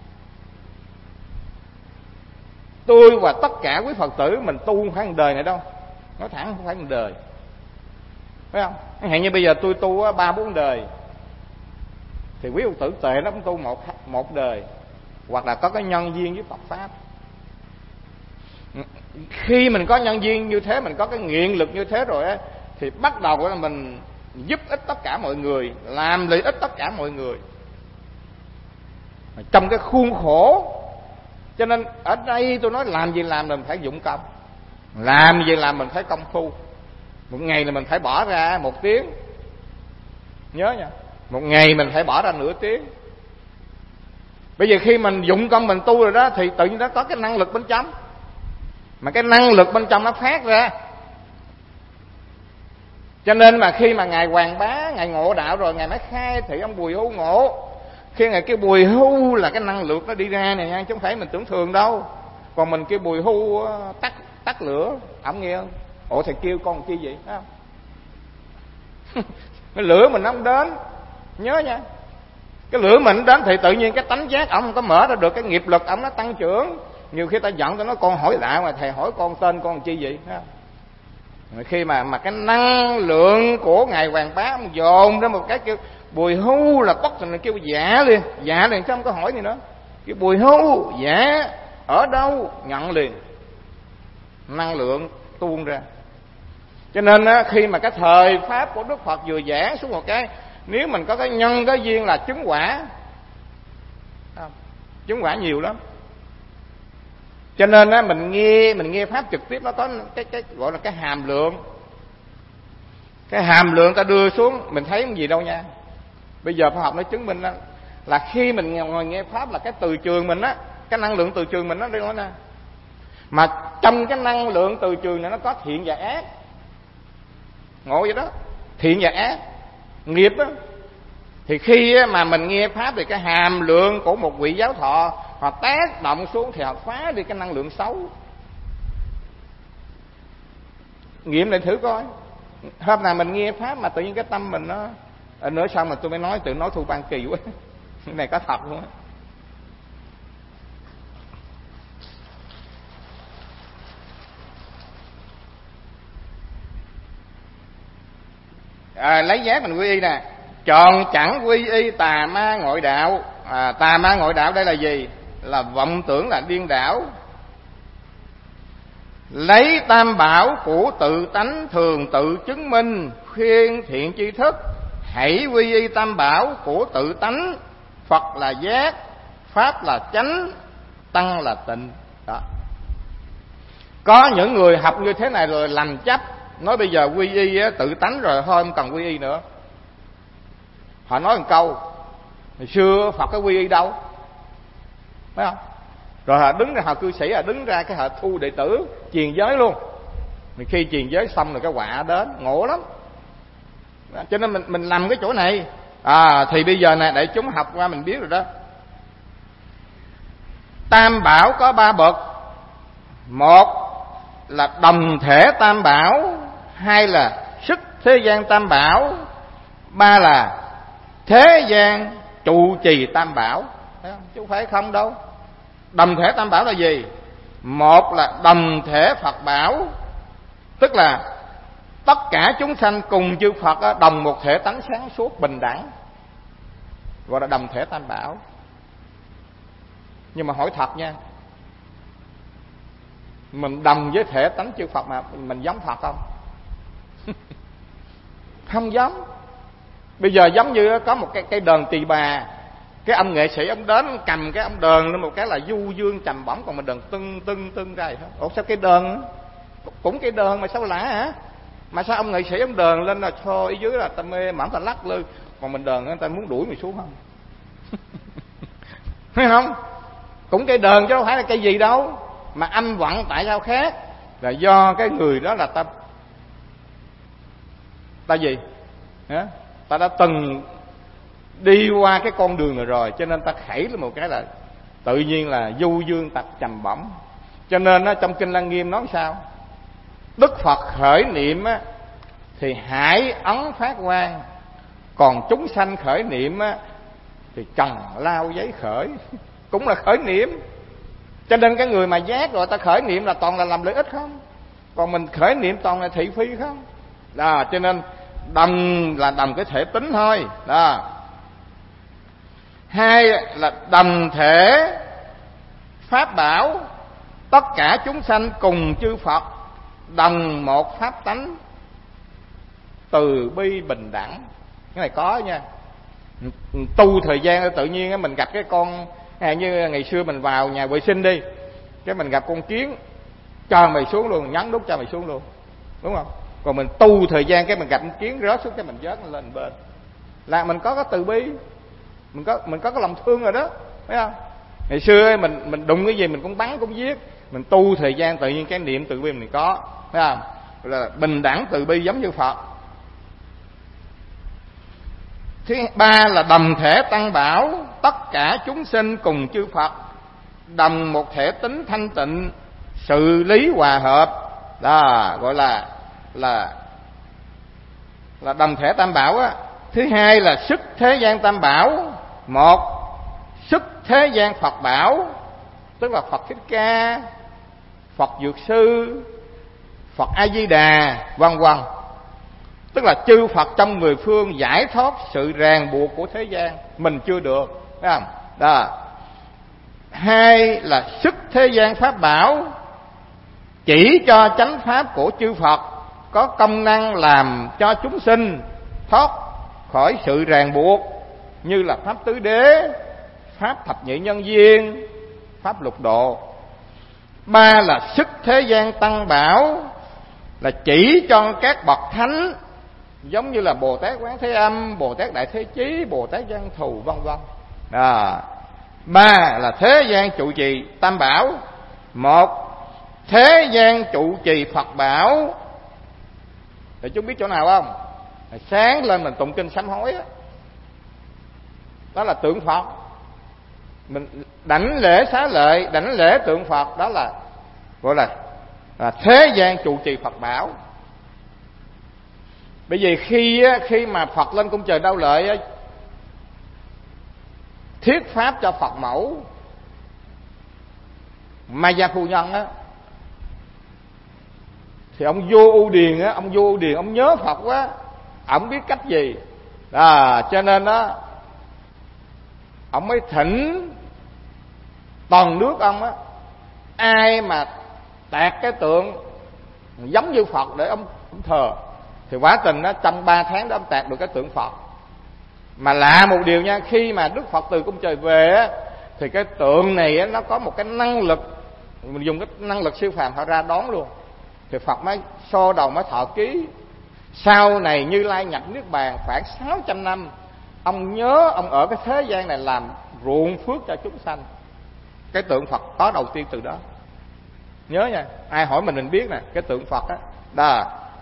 tôi và tất cả quý Phật tử mình tu không phải một đời này đâu. Nói thẳng không phải một đời, phải không? Hẹn như bây giờ tôi tu 3-4 đời, thì quý Phật tử tệ nó cũng tu một đời, hoặc là có cái nhân duyên với Phật pháp. Khi mình có nhân duyên như thế, mình có cái nguyện lực như thế rồi á, thì bắt đầu là mình giúp ích tất cả mọi người, làm lợi ích tất cả mọi người trong cái khuôn khổ Cho nên ở đây tôi nói làm gì làm mình phải dụng công, làm gì làm mình phải công phu. Một ngày là mình phải bỏ ra 1 tiếng, nhớ nha, một ngày mình phải bỏ ra nửa tiếng. Bây giờ khi mình dụng công mình tu rồi đó, thì tự nhiên nó có cái năng lực bên trong, mà cái năng lực bên trong nó phát ra. Cho nên mà khi mà ngài Hoàng Bá, ngài ngộ đạo rồi, ngài mới khai thị ông Bùi Hưu ngộ. Khi ngài kêu Bùi Hưu là cái năng lượng nó đi ra này nha, chứ không phải mình tưởng thường đâu. Còn mình kêu Bùi Hưu tắt lửa, ổng nghe không? Ủa thầy kêu con chi vậy? Thấy không? Cái lửa mình nó không đến, nhớ nha. Cái lửa mình đến thì tự nhiên cái tánh giác ổng không có mở ra được, cái nghiệp lực ổng nó tăng trưởng. Nhiều khi ta giận, ta nói con hỏi đạo mà thầy hỏi con tên con chi vậy? Thấy không? Khi mà cái năng lượng của ngài Hoàng Bá ông dồn ra một cái kêu Bùi Hưu là tất thành kêu dạ liền chứ không có hỏi gì nữa. Kêu Bùi Hưu dạ ở đâu nhận liền, năng lượng tuôn ra. Cho nên á, khi mà cái thời pháp của Đức Phật vừa giảng xuống một cái, nếu mình có cái nhân cái duyên là chứng quả, chứng quả nhiều lắm. Cho nên á, mình nghe pháp trực tiếp nó có cái gọi là cái hàm lượng. Cái hàm lượng ta đưa xuống mình thấy cái gì đâu nha. Bây giờ khoa học nó chứng minh đó, là khi mình ngồi nghe pháp là cái từ trường mình á, cái năng lượng từ trường mình nó đi nói nè. Mà trong cái năng lượng từ trường này nó có thiện và ác. Ngộ vậy đó, thiện và ác, nghiệp đó. Thì khi mà mình nghe pháp thì cái hàm lượng của một vị giáo thọ họ tác động xuống thì họ phá đi cái năng lượng xấu. Nghiệm lại thử coi. Hôm nào mình nghe pháp mà tự nhiên cái tâm mình nó nữa xong mà tôi mới nói, tự nói Thu Ban kỳ quá. Cái này có thật luôn á. Lấy giác mình quy y nè. Tròn chẳng quy y tà ma ngoại đạo. Tà ma ngoại đạo đây là gì? Là vọng tưởng, là điên đảo. Lấy tam bảo của tự tánh thường tự chứng minh, khuyên thiện tri thức. Hãy quy y tam bảo của tự tánh. Phật là giác, pháp là chánh, tăng là tịnh. Đó. Có những người học như thế này rồi làm chấp, nói bây giờ quy y tự tánh rồi thôi không cần quy y nữa. Họ nói một câu, hồi xưa Phật có quy y đâu, phải không? Rồi họ đứng ra, họ cư sĩ họ đứng ra cái họ thu đệ tử truyền giới luôn. Thì khi truyền giới xong rồi cái quả đến ngộ lắm. Cho nên mình làm cái chỗ này. Thì bây giờ nè, để chúng học qua mình biết rồi đó. Tam bảo có 3 bậc. Một là đồng thể tam bảo, 2 là sức thế gian tam bảo, 3 là thế gian trụ trì tam bảo. Thấy không? Chứ không phải không đâu. Đồng thể tam bảo là gì? Một là đồng thể Phật bảo, tức là tất cả chúng sanh cùng chư Phật đồng một thể tánh sáng suốt bình đẳng, gọi là đồng thể tam bảo. Nhưng mà hỏi thật nha, mình đồng với thể tánh chư Phật mà mình giống Phật không? Không giống. Bây giờ giống như có một cái đờn tỳ bà, cái ông nghệ sĩ ông đến cầm cái ông đờn lên một cái là du dương trầm bổng, còn mình đờn tưng tưng tưng ra vậy thôi. Ủa sao cái đờn cũng cái đờn mà sao lạ hả? Mà sao ông nghệ sĩ ông đờn lên là thôi, ở dưới là ta mê mỏng ta lắc lư, còn mình đờn người ta muốn đuổi mình xuống không? Thấy không? Cũng cái đờn chứ đâu phải là cái gì đâu. Mà âm vận tại sao khác? Là do cái người đó là ta gì? Ta đã từng đi qua cái con đường này rồi, cho nên ta khẩy lên một cái là tự nhiên là du dương tập trầm bổng. Cho nên trong Kinh Lăng Nghiêm nói sao? Đức Phật khởi niệm thì hải ấn phát quang, còn chúng sanh khởi niệm thì cần lao giấy khởi. Cũng là khởi niệm. Cho nên cái người mà giác rồi ta khởi niệm là toàn là làm lợi ích không, còn mình khởi niệm toàn là thị phi không. Đó, cho nên đồng là đồng cái thể tính thôi. Đó. 2 là đồng thể pháp bảo, tất cả chúng sanh cùng chư Phật đồng một pháp tánh, từ bi bình đẳng. Cái này có nha. Tu thời gian tự nhiên mình gặp cái con Như ngày xưa mình vào nhà vệ sinh đi, cái mình gặp con kiến, cho mày xuống luôn, nhấn nút cho mày xuống luôn, đúng không? Còn mình tu thời gian cái mình gặp con kiến rớt xuống cái mình vớt nó lên bên, là mình có cái từ bi, mình có cái lòng thương rồi đó, thấy không? Ngày xưa mình đụng cái gì mình cũng bắn cũng giết, mình tu thời gian tự nhiên cái niệm từ bi mình có, thấy không? Là bình đẳng từ bi giống như Phật. Thứ ba là đồng thể tăng bảo, tất cả chúng sinh cùng chư Phật đồng một thể tính thanh tịnh, sự lý hòa hợp, đó gọi là đồng thể tam bảo á. Thứ hai là sức thế gian tam bảo, một sức thế gian Phật bảo, tức là Phật Thích Ca, Phật Dược Sư, Phật A Di Đà, vân vân, tức là chư Phật trong mười phương giải thoát sự ràng buộc của thế gian, mình chưa được, thấy không? Đó. Hai là sức thế gian pháp bảo, chỉ cho chánh pháp của chư Phật có công năng làm cho chúng sinh thoát khỏi sự ràng buộc, như là pháp tứ đế, pháp thập nhị nhân duyên, pháp lục độ. Ba là sức thế gian tăng bảo, là chỉ cho các bậc thánh giống như là Bồ Tát Quán Thế Âm, Bồ Tát Đại Thế Chí, Bồ Tát Văn Thù, vân vân. Ba là thế gian trụ trì tam bảo, một thế gian trụ trì Phật bảo. Để chúng biết chỗ nào không? Sáng lên mình tụng kinh sám hối đó là tượng Phật. Mình đảnh lễ xá lợi, đảnh lễ tượng Phật, đó là gọi là thế gian trụ trì Phật bảo. Bởi vì khi mà Phật lên cung trời Đau Lợi thuyết pháp cho Phật mẫu Ma Gia phu nhân á, thì ông vua U Điền á, ông nhớ Phật quá, ông biết cách gì cho nên á ông mới thỉnh toàn nước ông á, ai mà tạc cái tượng giống như Phật để ông thờ, thì quả tình đó trong 3 tháng đó ông tạc được cái tượng Phật. Mà lạ một điều nha, khi mà Đức Phật từ cung trời về á, thì cái tượng này á, nó có một cái năng lực, mình dùng cái năng lực siêu phàm họ ra đón luôn. Thì Phật mới so đầu mới thọ ký. Sau này Như Lai nhập Niết Bàn khoảng 600 năm, ông nhớ ông ở cái thế gian này làm ruộng phước cho chúng sanh. Cái tượng Phật có đầu tiên từ đó. Nhớ nha, ai hỏi mình biết nè, cái tượng Phật á. Đó.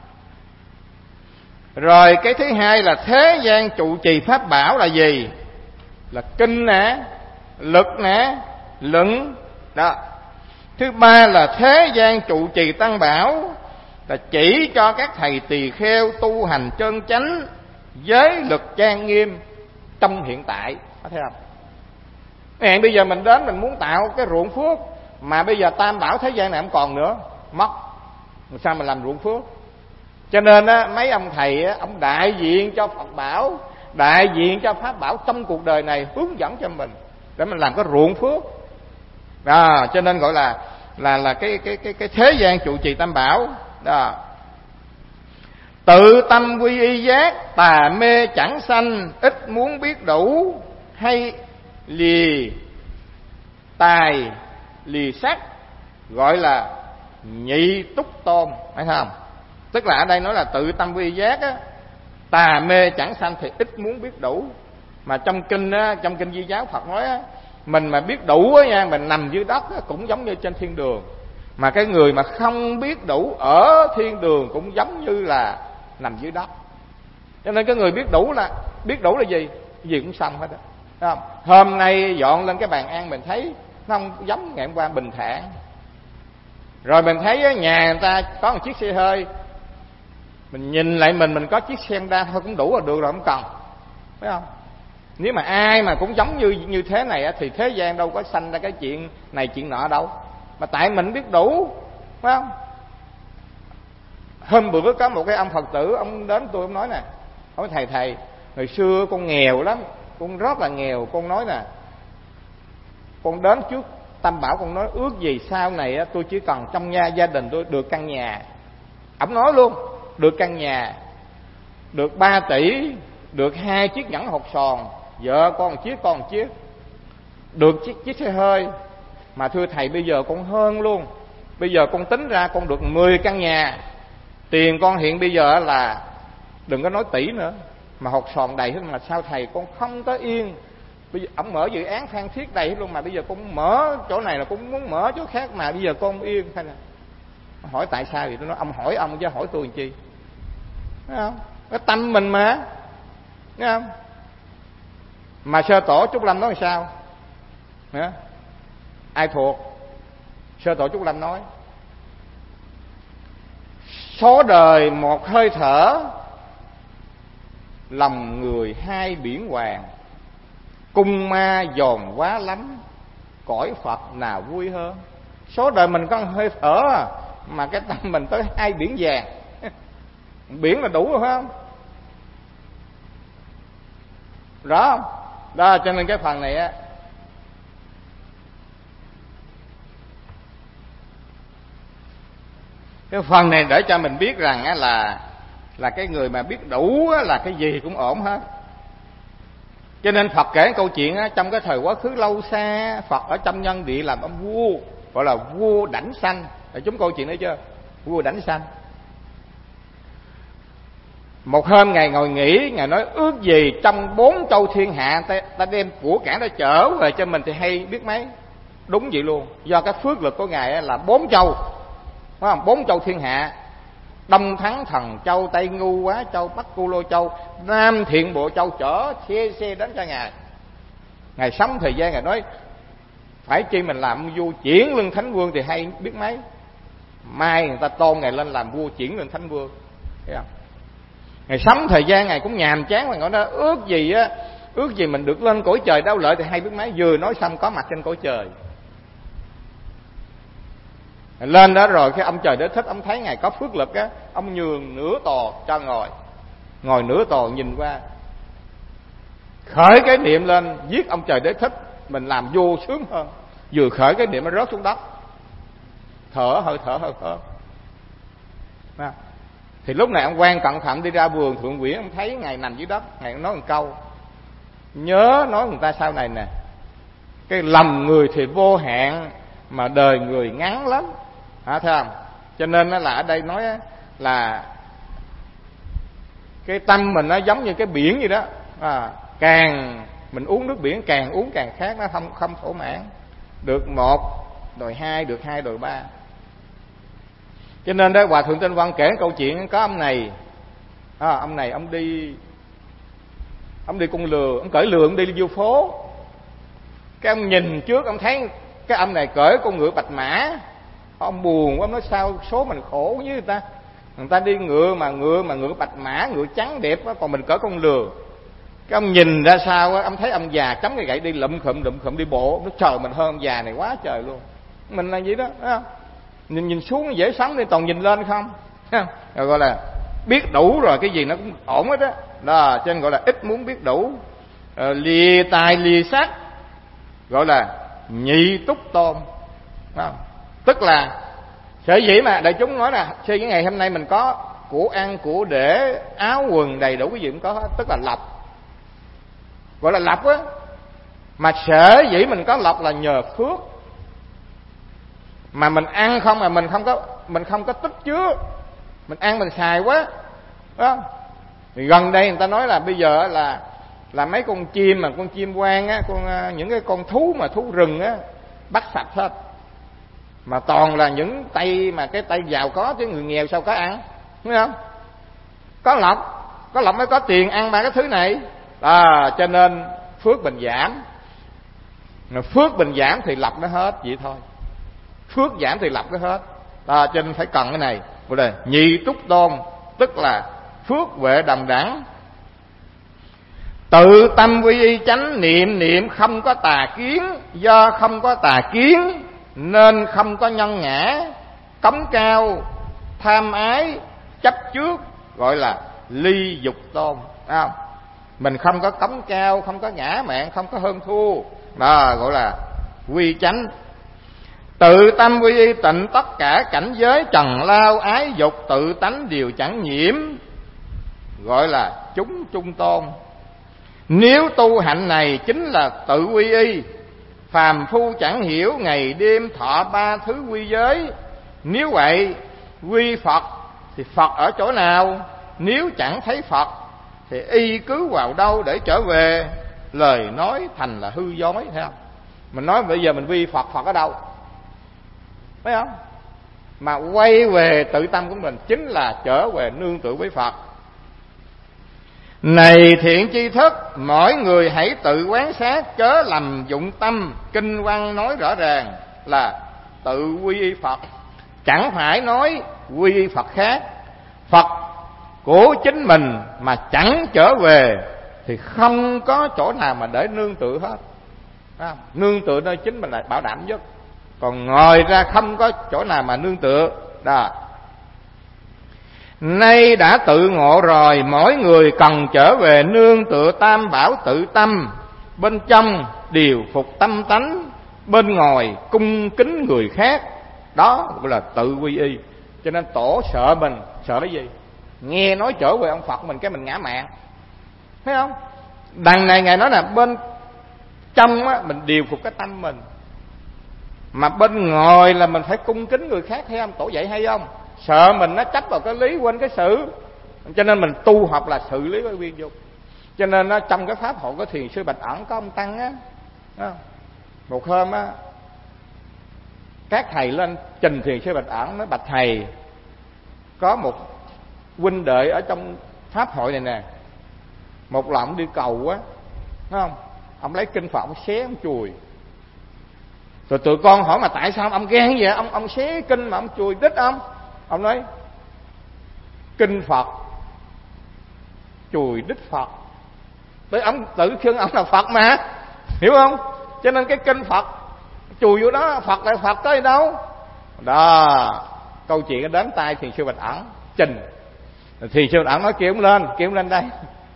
Rồi cái thứ hai là thế gian trụ trì pháp bảo là gì? Là kinh nè, lực nè, luận. Đó. Thứ ba là thế gian trụ trì tăng bảo, là chỉ cho các thầy tỳ kheo tu hành chân chánh, giới lực trang nghiêm trong hiện tại. Có thấy không? Hẹn bây giờ mình đến mình muốn tạo cái ruộng phước, mà bây giờ tam bảo thế gian này không còn nữa, mất. Sao mình làm ruộng phước? Cho nên á, mấy ông thầy á, ông đại diện cho Phật bảo, đại diện cho pháp bảo trong cuộc đời này, hướng dẫn cho mình để mình làm cái ruộng phước. Cho nên gọi là cái thế gian trụ trì tam bảo. Đó. Tự tâm quy y giác, tà mê chẳng sanh, ít muốn biết đủ, hay lìa tài lìa sắc, gọi là nhị túc tôn, phải không? Tức là ở đây nói là tự tâm quy y giác á, tà mê chẳng sanh thì ít muốn biết đủ. Mà trong kinh á, trong kinh Di Giáo Phật nói á, mình mà biết đủ á nha, mình nằm dưới đất á, cũng giống như trên thiên đường. Mà cái người mà không biết đủ ở thiên đường cũng giống như là nằm dưới đất. Cho nên cái người biết đủ là gì? Cái gì cũng xong hết đó. Không? Hôm nay dọn lên cái bàn ăn mình thấy nó không giống ngày hôm qua, bình thản. Rồi mình thấy nhà người ta có một chiếc xe hơi, mình nhìn lại mình có chiếc xe Honda thôi cũng đủ là được rồi, không cần, phải không? Nếu mà ai mà cũng giống như thế này thì thế gian đâu có sanh ra cái chuyện này chuyện nọ đâu, mà tại mình biết đủ, phải không? Hôm bữa có một cái ông Phật tử, ông đến tôi, ông nói nè, nói thầy hồi xưa con nghèo lắm, con rất là nghèo, con nói nè, con đến trước Tam Bảo con nói ước gì sau này tôi chỉ cần trong gia đình tôi được căn nhà. Ông nói luôn, được căn nhà, được 3 tỷ, được 2 chiếc nhẫn hột sòn, vợ con một chiếc, con một chiếc. được chiếc xe hơi. Mà thưa thầy, bây giờ con hơn luôn. Bây giờ con tính ra con được 10 căn nhà. Tiền con hiện bây giờ là đừng có nói tỷ nữa, mà hột sòn đầy hết. Mà sao thầy con không có yên? Bây giờ ông mở dự án Phan Thiết đầy hết luôn, mà bây giờ con mở chỗ này là con muốn mở chỗ khác, mà bây giờ con yên. Hay là hỏi tại sao thì tôi nói ông hỏi ông chứ hỏi tôi làm chi? Thấy không? Cái tâm mình mà, thấy không? Mà Sơ Tổ Trúc Lâm nói làm sao? Hả? Ai thuộc? Sơ Tổ Trúc Lâm nói số đời một hơi thở, lòng người hai biển hoàng, cung ma dồn quá lắm, cõi Phật nào vui hơn. Số đời mình có hơi thở mà cái tâm mình tới hai biển vàng. Biển là đủ rồi phải không? Rõ không? Đó, cho nên cái phần này á, cái phần này để cho mình biết rằng á là cái người mà biết đủ á, là cái gì cũng ổn hết. Cho nên Phật kể câu chuyện á, trong cái thời quá khứ lâu xa, Phật ở trong nhân địa làm ông vua, gọi là vua Đảnh Sanh. Để chúng câu chuyện đấy chưa? Vua Đảnh Sanh. Một hôm Ngài ngồi nghĩ, Ngài nói ước gì trong 4 châu thiên hạ ta đem của cải đó trở về cho mình thì hay biết mấy. Đúng vậy luôn. Do cái phước lực của Ngài là 4 châu, phải không? 4 châu thiên hạ: Đông Thắng Thần Châu, Tây Ngu Quá Châu, Bắc Cu Lô Châu, Nam Thiện Bộ Châu, chở xe đến cho Ngài. Ngài sống thời gian Ngài nói phải chi mình làm vua chuyển lưng thánh vương thì hay biết mấy. Mai người ta tôn Ngài lên làm vua chuyển lưng thánh vương, thấy không? Ngài sống thời gian Ngài cũng nhàm chán, mà nói ước gì mình được lên cõi trời đau lợi thì hay biết mấy. Vừa nói xong có mặt trên cõi trời. Lên đó rồi khi ông trời Đế Thích ông thấy Ngài có phước lực á, ông nhường nửa tòa cho ngồi nửa tòa nhìn qua, khởi cái niệm lên giết ông trời Đế Thích, mình làm vua sướng hơn. Vừa khởi cái niệm nó rớt xuống đất, hơi thở. Thì lúc này ông quan cẩn thận đi ra vườn Thượng Quyển, ông thấy Ngài nằm dưới đất. Ngài nói một câu, nhớ nói người ta sau này nè, cái lòng người thì vô hạn mà đời người ngắn lắm, thấy không? Cho nên là ở đây nói là cái tâm mình nó giống như cái biển vậy đó, càng mình uống nước biển càng uống càng khát, nó không thỏa mãn. Được một đòi hai, được hai đòi ba. Cho nên đó Hòa Thượng Tinh Văn kể câu chuyện có ông này, ông này ông đi con lừa, ông cởi lừa ông đi vô phố. Cái ông nhìn trước ông thấy cái ông này cởi con ngựa bạch mã, ông buồn quá, ông nói sao số mình khổ với người ta đi ngựa mà ngựa bạch mã, ngựa trắng đẹp quá, còn mình cởi con lừa. Cái ông nhìn ra sao á, ông thấy ông già chống cái gậy đi lụm khụm đi bộ, nó trời mình hơn ông già này quá trời luôn. Mình là vậy đó, thấy không? Nhìn xuống dễ sống đi, toàn nhìn lên không, rồi gọi là biết đủ rồi, cái gì nó cũng ổn hết đó. Đó, cho nên gọi là ít muốn biết đủ. Lìa tài lìa sắc, gọi là nhị túc tôn. Tức là sở dĩ mà đại chúng nói là sau những ngày hôm nay mình có của ăn của để áo quần đầy đủ cái gì cũng có hết, tức là lộc, gọi là lộc á. Mà sở dĩ mình có lộc là nhờ phước. Mà mình ăn không mà mình không có tích chứa, mình ăn mình xài quá đó. Thì gần đây người ta nói là bây giờ là mấy con chim mà con chim hoang á, những cái con thú mà thú rừng á, bắt sạch hết. Mà toàn là những tay mà cái tay giàu có, chứ người nghèo sao có ăn, đúng không? Có lộc mới có tiền ăn ba cái thứ này. Cho nên phước bình giảm. Phước bình giảm thì lộc nó hết vậy thôi. Phước giảm thì lộc nó hết. Cho nên phải cần cái này. Rồi đây, nhị túc tôn, tức là phước huệ đồng đẳng. Tự tâm quy y chánh niệm không có tà kiến. Do không có tà kiến nên không có nhân ngã, cống cao, tham ái, chấp trước, gọi là ly dục tôn. Không? Mình không có cống cao, không có ngã mạn, không có hơn thua. Đó gọi là quy chánh. Tự tâm quy y tịnh tất cả cảnh giới trần lao ái dục, tự tánh đều chẳng nhiễm, gọi là chúng trung tôn. Nếu tu hạnh này chính là tự quy y, phàm phu chẳng hiểu, ngày đêm thọ ba thứ quy giới. Nếu vậy quy Phật thì Phật ở chỗ nào? Nếu chẳng thấy Phật thì y cứ vào đâu để trở về? Lời nói thành là hư dối, thấy không? Mình nói bây giờ mình quy Phật, Phật ở đâu? Thấy không? Mà quay về tự tâm của mình chính là trở về nương tựa với Phật. Này thiện tri thức, mỗi người hãy tự quán sát, chớ lầm dụng tâm. Kinh văn nói rõ ràng là tự quy y Phật, chẳng phải nói quy y Phật khác. Phật của chính mình mà chẳng trở về thì không có chỗ nào mà để nương tựa hết. Nương tựa nơi chính mình là bảo đảm nhất, còn ngoài ra không có chỗ nào mà nương tựa đó. Nay đã tự ngộ rồi, mỗi người cần trở về nương tựa tam bảo tự tâm. Bên trong điều phục tâm tánh, bên ngoài cung kính người khác. Đó gọi là tự quy y. Cho nên tổ sợ mình, sợ cái gì? Nghe nói trở về ông Phật mình cái mình ngã mạn, thấy không? Đằng này Ngài nói là bên trong á, mình điều phục cái tâm mình, mà bên ngoài là mình phải cung kính người khác, thấy không? Tổ dạy hay không? Sợ mình nó chấp vào cái lý, quên cái sự. Cho nên mình tu học là xử lý với viên dục. Cho nên nó trong cái pháp hội của Thiền sư Bạch Ẩn có ông Tăng á, một hôm á, các thầy lên trình Thiền sư Bạch Ẩn nói: bạch thầy, có một huynh đệ ở trong pháp hội này nè, một lần ông đi cầu á, thấy không? Ông lấy kinh Phật ông xé ông chùi. Rồi tụi con hỏi mà tại sao ông ghen vậy? Ông xé kinh mà ông chùi đít ông. Ông nói kinh Phật chùi đít Phật. Tới ông tự xưng ông là Phật mà, hiểu không? Cho nên cái kinh Phật chùi vô đó, Phật là Phật tới đâu đó. Câu chuyện đến tai Thiền sư Bạch Ẩn trình. Thiền sư Bạch Ẩn nói kêu ông lên đây.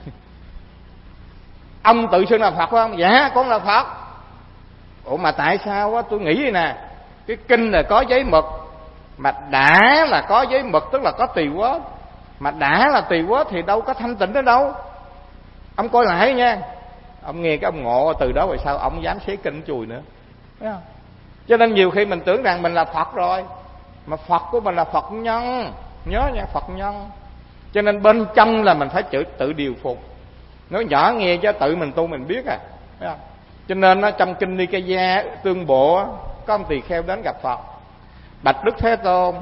Ông tự xưng là Phật phải không? Dạ con là Phật. Ủa mà tại sao á? Tôi nghĩ vậy nè, cái kinh là có giấy mực, mà đã là có giấy mực tức là có tỳ quết, mà đã là tỳ quết thì đâu có thanh tịnh ở đâu. Ông coi lại nha. Ông nghe cái ông ngộ, từ đó về sau ông dám xé kinh chùi nữa, thấy không? Cho nên nhiều khi mình tưởng rằng mình là Phật rồi, mà Phật của mình là Phật nhân. Nhớ nha, Phật nhân. Cho nên bên trong là mình phải tự điều phục. Nói nhỏ nghe chứ tự mình tu mình biết à, thấy không? Cho nên nó trong kinh Nikaya Tương Bộ có ông tỳ kheo đến gặp Phật: bạch Đức Thế Tôn,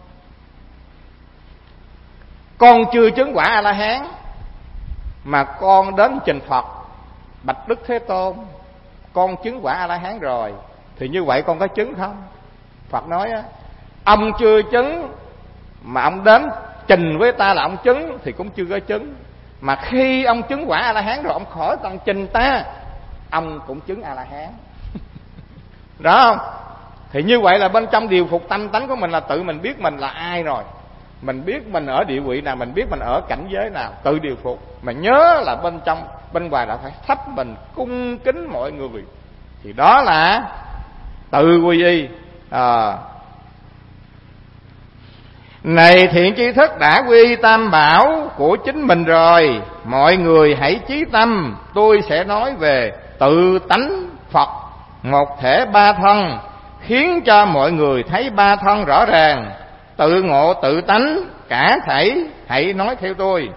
con chưa chứng quả A La Hán mà con đến trình Phật. Bạch Đức Thế Tôn, con chứng quả A La Hán rồi, thì như vậy con có chứng không? Phật nói á, ông chưa chứng mà ông đến trình với ta là ông chứng thì cũng chưa có chứng. Mà khi ông chứng quả A La Hán rồi, ông khỏi cần trình ta, ông cũng chứng A La Hán. Đó không? Thì như vậy là bên trong điều phục tâm tánh của mình là tự mình biết mình là ai rồi, mình biết mình ở địa vị nào, mình biết mình ở cảnh giới nào, tự điều phục. Mà nhớ là bên trong, bên ngoài là phải thấp mình, cung kính mọi người, thì đó là tự quy y. Này thiện tri thức, đã quy y tam bảo của chính mình rồi, mọi người hãy chí tâm. Tôi sẽ nói về tự tánh Phật, một thể ba thân, khiến cho mọi người thấy ba thân rõ ràng. Tự ngộ tự tánh cả thảy, hãy nói theo tôi.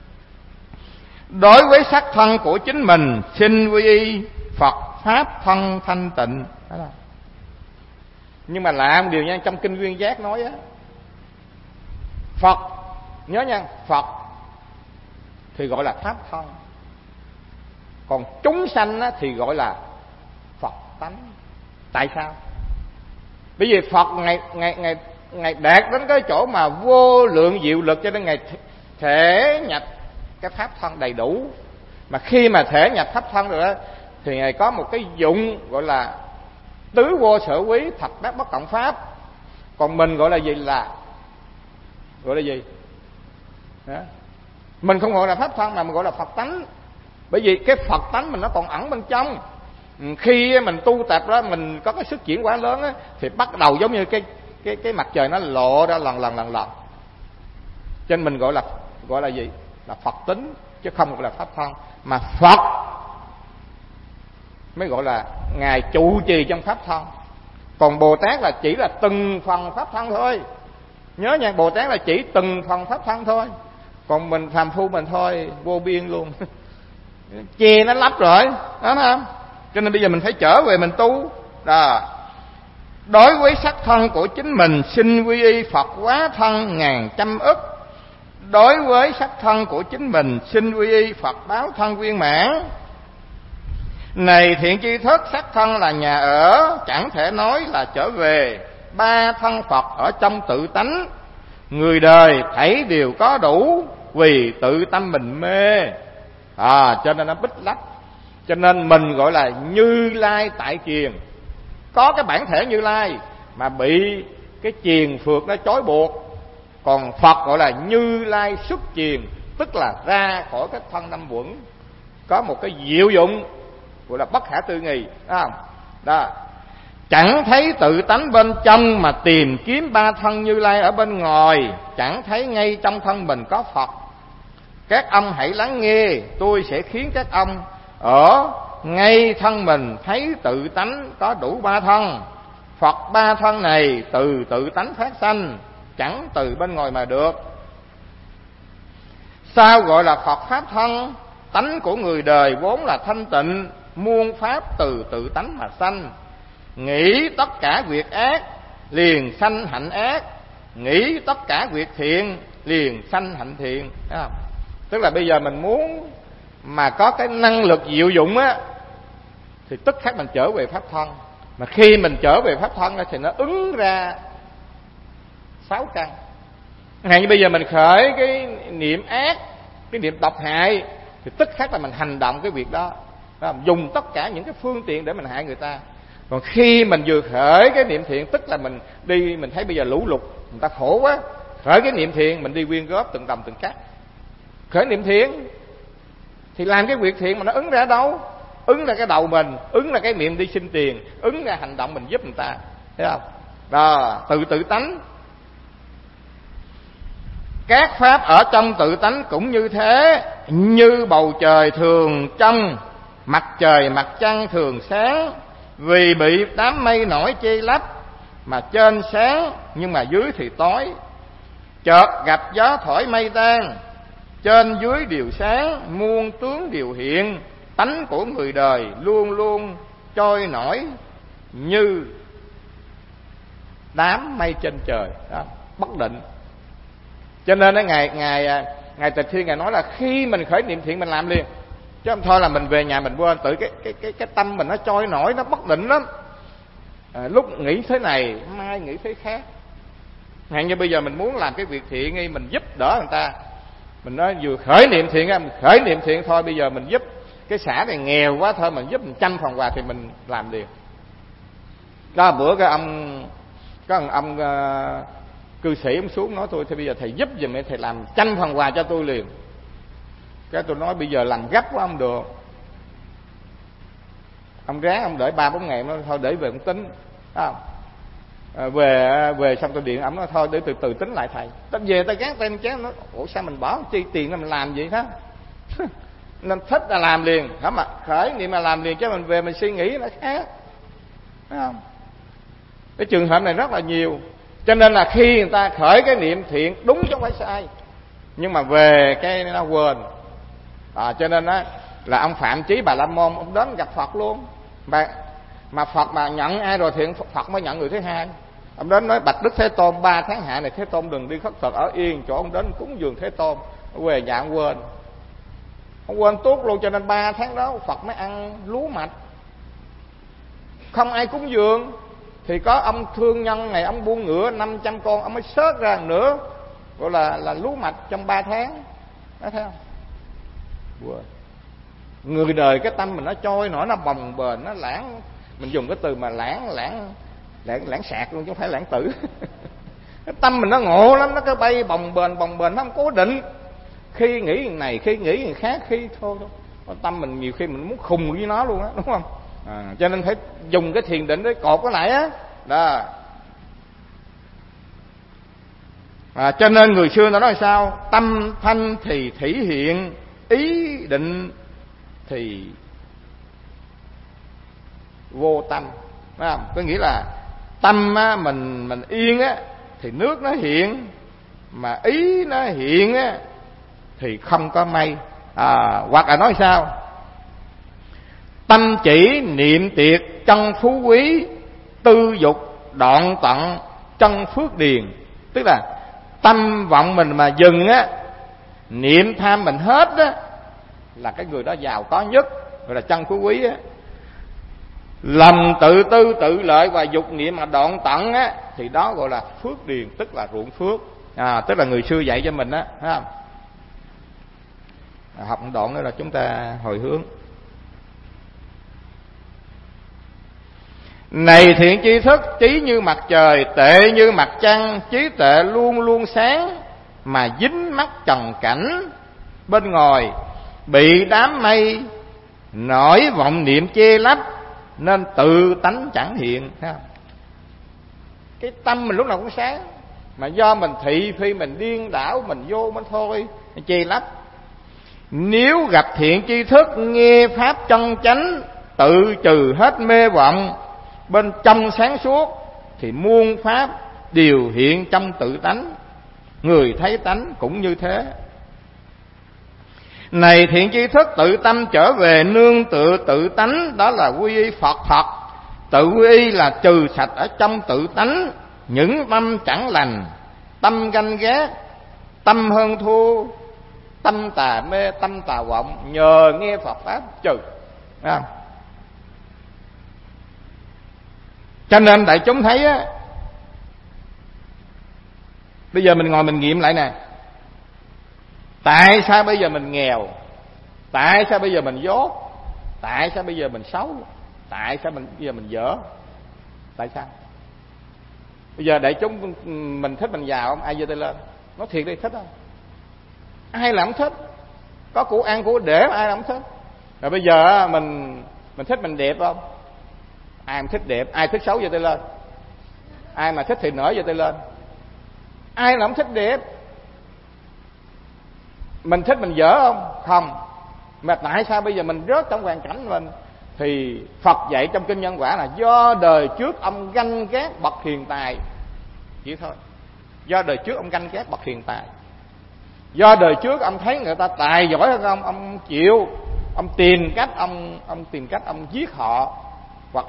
Đối với sắc thân của chính mình, xin quy y Phật pháp thân thanh tịnh. Nhưng mà lạ một điều nha, trong kinh Nguyên Giác nói á, Phật, nhớ nha, Phật thì gọi là pháp thân, còn chúng sanh á, thì gọi là Phật tánh. Tại sao? Bởi vì Phật Ngài đạt đến cái chỗ mà vô lượng diệu lực, cho nên Ngài thể nhập cái pháp thân đầy đủ. Mà khi mà thể nhập pháp thân rồi đó, thì Ngài có một cái dụng gọi là tứ vô sở quý, thập bát bất cộng pháp. Còn mình gọi là gì? Gọi là gì? Đó. Mình không gọi là pháp thân mà mình gọi là Phật tánh. Bởi vì cái Phật tánh mình nó còn ẩn bên trong. Khi mình tu tập đó, mình có cái sức chuyển hóa lớn á, thì bắt đầu giống như cái mặt trời nó lộ ra lần. Cho nên mình gọi là gì? Là Phật tính, chứ không gọi là pháp thân. Mà Phật mới gọi là ngài trụ trì trong pháp thân. Còn Bồ Tát là chỉ là từng phần pháp thân thôi. Nhớ nha, Bồ Tát là chỉ từng phần pháp thân thôi. Còn mình phàm phu mình thôi, vô biên luôn. Che nó lấp rồi, đó không? Cho nên bây giờ mình phải trở về mình tu. Đó. Đối với sắc thân của chính mình, xin quy y Phật hóa thân ngàn trăm ức. Đối với sắc thân của chính mình, xin quy y Phật báo thân viên mãn. Này thiện tri thức, sắc thân là nhà ở, chẳng thể nói là trở về. Ba thân Phật ở trong tự tánh, người đời thấy đều có đủ, vì tự tâm mình mê. Cho nên nó bích lắc. Cho nên mình gọi là Như Lai tại kiền. Có cái bản thể Như Lai mà bị cái chiền phược nó trói buộc. Còn Phật gọi là Như Lai xuất chiền, tức là ra khỏi cái thân năm uẩn. Có một cái diệu dụng gọi là bất khả tư nghị, đó không? Đó. Chẳng thấy tự tánh bên trong mà tìm kiếm ba thân Như Lai ở bên ngoài. Chẳng thấy ngay trong thân mình có Phật. Các ông hãy lắng nghe, tôi sẽ khiến các ông ở ngay thân mình thấy tự tánh có đủ ba thân. Phật ba thân này từ tự tánh phát sanh, chẳng từ bên ngoài mà được. Sao gọi là Phật pháp thân? Tánh của người đời vốn là thanh tịnh, muôn pháp từ tự tánh mà sanh. Nghĩ tất cả việc ác liền sanh hạnh ác, nghĩ tất cả việc thiện liền sanh hạnh thiện. Thấy không? Tức là bây giờ mình muốn mà có cái năng lực diệu dụng á, thì tức khắc mình trở về pháp thân. Mà khi mình trở về pháp thân thì nó ứng ra 6 căn. Hay như bây giờ mình khởi cái niệm ác, cái niệm độc hại, thì tức khắc là mình hành động cái việc đó, dùng tất cả những cái phương tiện để mình hại người ta. Còn khi mình vừa khởi cái niệm thiện, tức là mình đi, mình thấy bây giờ lũ lụt, người ta khổ quá, khởi cái niệm thiện, mình đi quyên góp từng đồng từng cắt. Khởi niệm thiện thì làm cái việc thiện mà nó ứng ra đâu? Ứng ra cái đầu mình, ứng ra cái miệng đi xin tiền, ứng ra hành động mình giúp người ta. Thấy không? Đó, tự tánh. Các pháp ở trong tự tánh cũng như thế. Như bầu trời thường trong, mặt trời mặt trăng thường sáng. Vì bị đám mây nổi che lấp, mà trên sáng nhưng mà dưới thì tối. Chợt gặp gió thổi mây tan, trên dưới đều sáng, muôn tướng đều hiện. Tánh của người đời luôn luôn trôi nổi như đám mây trên trời. Đó, bất định. Cho nên đó, ngài Tịch Thiên ngài nói là khi mình khởi niệm thiện mình làm liền, chứ không thôi là mình về nhà mình quên. Tự cái tâm mình nó trôi nổi, nó bất định lắm. Lúc nghĩ thế này, mai nghĩ thế khác. Hẳn như bây giờ mình muốn làm cái việc thiện nghi, mình giúp đỡ người ta, mình nói vừa khởi niệm thiện ra, mình khởi niệm thiện thôi, bây giờ mình giúp cái xã này nghèo quá thôi, mình giúp 100 phần quà thì mình làm liền. Đó, bữa cái ông cư sĩ ông xuống nói tôi, thì bây giờ thầy giúp giùm em, thầy làm 100 phần quà cho tôi liền. Cái tôi nói bây giờ làm gấp quá không được. Ông ráng ông đợi 3-4 ngày, nó thôi để về ông tính. Về xong tôi điện ông nói thôi để từ từ tính lại thầy. Tao về tao gác tay chén, nó ủa sao mình bỏ chi tiền ra mình làm vậy đó. Nên thích là làm liền, hả mà khởi niệm mà làm liền, chứ mình về mình suy nghĩ nó khác. Thấy không? Cái trường hợp này rất là nhiều. Cho nên là khi người ta khởi cái niệm thiện đúng chứ không phải sai, nhưng mà về cái nó quên. Cho nên á là ông Phạm Chí Bà La Môn, ông đến gặp Phật luôn. Mà Phật mà nhận ai rồi thì Phật mới nhận người thứ hai. Ông đến nói bạch Đức Thế Tôn, 3 tháng hạ này Thế Tôn đừng đi khất thực ở yên chỗ ông đến cúng dường Thế Tôn. Về nhà ông quên. Ông quên tốt luôn, cho nên 3 tháng đó Phật mới ăn lúa mạch. Không ai cúng dường thì có ông thương nhân này, ông buôn ngựa 500 con, ông mới xớt ra nữa, gọi là lúa mạch trong 3 tháng. Đó, thấy không? Quên. Người đời cái tâm mình nó trôi nổi, nó bồng bềnh, nó lãng. Mình dùng cái từ mà lãng sạc luôn chứ không phải lãng tử. Cái tâm mình nó ngộ lắm, nó cứ bay bồng bềnh, nó không cố định. Khi nghĩ người này, khi nghĩ người khác, khi thôi. Tâm mình nhiều khi mình muốn khùng với nó luôn á, đúng không? Cho nên phải dùng cái thiền định để cột cái lại á. Đó. Cho nên người xưa nó nói sao? Tâm thanh thì thể hiện, ý định thì vô tâm, phải không? Có nghĩa là tâm á, mình yên á thì nước nó hiện, mà ý nó hiện á thì không có mây. Hoặc là nói sao, tâm chỉ niệm tiệt chân phú quý, tư dục đoạn tận chân phước điền. Tức là tâm vọng mình mà dừng á, niệm tham mình hết á, là cái người đó giàu có nhất, gọi là chân phú quý á. Lòng tự tư tự lợi và dục niệm mà đoạn tận á, thì đó gọi là phước điền, tức là ruộng phước. Tức là người xưa dạy cho mình á, thấy không? Học một đoạn nữa là chúng ta hồi hướng. Này thiện tri thức, trí như mặt trời, tệ như mặt trăng, trí tuệ luôn luôn sáng, mà dính mắt trần cảnh bên ngoài, bị đám mây nổi vọng niệm che lấp, nên tự tánh chẳng hiện. Thấy không? Cái tâm mình lúc nào cũng sáng, mà do mình thị phi, mình điên đảo, mình vô mình thôi, mình che lấp. Nếu gặp thiện tri thức, nghe pháp chân chánh, tự trừ hết mê vọng, bên trong sáng suốt, thì muôn pháp đều hiện trong tự tánh, người thấy tánh cũng như thế. Này thiện tri thức, tự tâm trở về nương tựa tự tánh, đó là quy y Phật thật. Tự quy y là trừ sạch ở trong tự tánh những tâm chẳng lành, tâm ganh ghét, tâm hơn thua, tâm tà mê, tâm tà vọng, nhờ nghe Phật pháp trừ. Cho nên đại chúng thấy á, bây giờ mình ngồi mình nghiệm lại nè, tại sao bây giờ mình nghèo, tại sao bây giờ mình dốt, tại sao bây giờ mình xấu, tại sao bây giờ mình dở, tại sao? Bây giờ đại chúng mình thích mình giàu không? Ai giơ tay lên, nói thiệt đi, thích không? Ai là không thích? Có của ăn của để ai là không thích? Rồi bây giờ mình thích mình đẹp không? Ai mà thích đẹp, ai thích xấu giơ tay lên. Ai mà thích thì nở giơ tay lên. Ai là không thích đẹp? Mình thích mình dở không? Không. Mà tại sao bây giờ mình rớt trong hoàn cảnh mình? Thì Phật dạy trong kinh Nhân Quả là do đời trước ông ganh ghét bậc hiền tài, chỉ thôi. Do đời trước ông ganh ghét bậc hiền tài, do đời trước ông thấy người ta tài giỏi hơn ông chịu, ông tìm cách ông giết họ, hoặc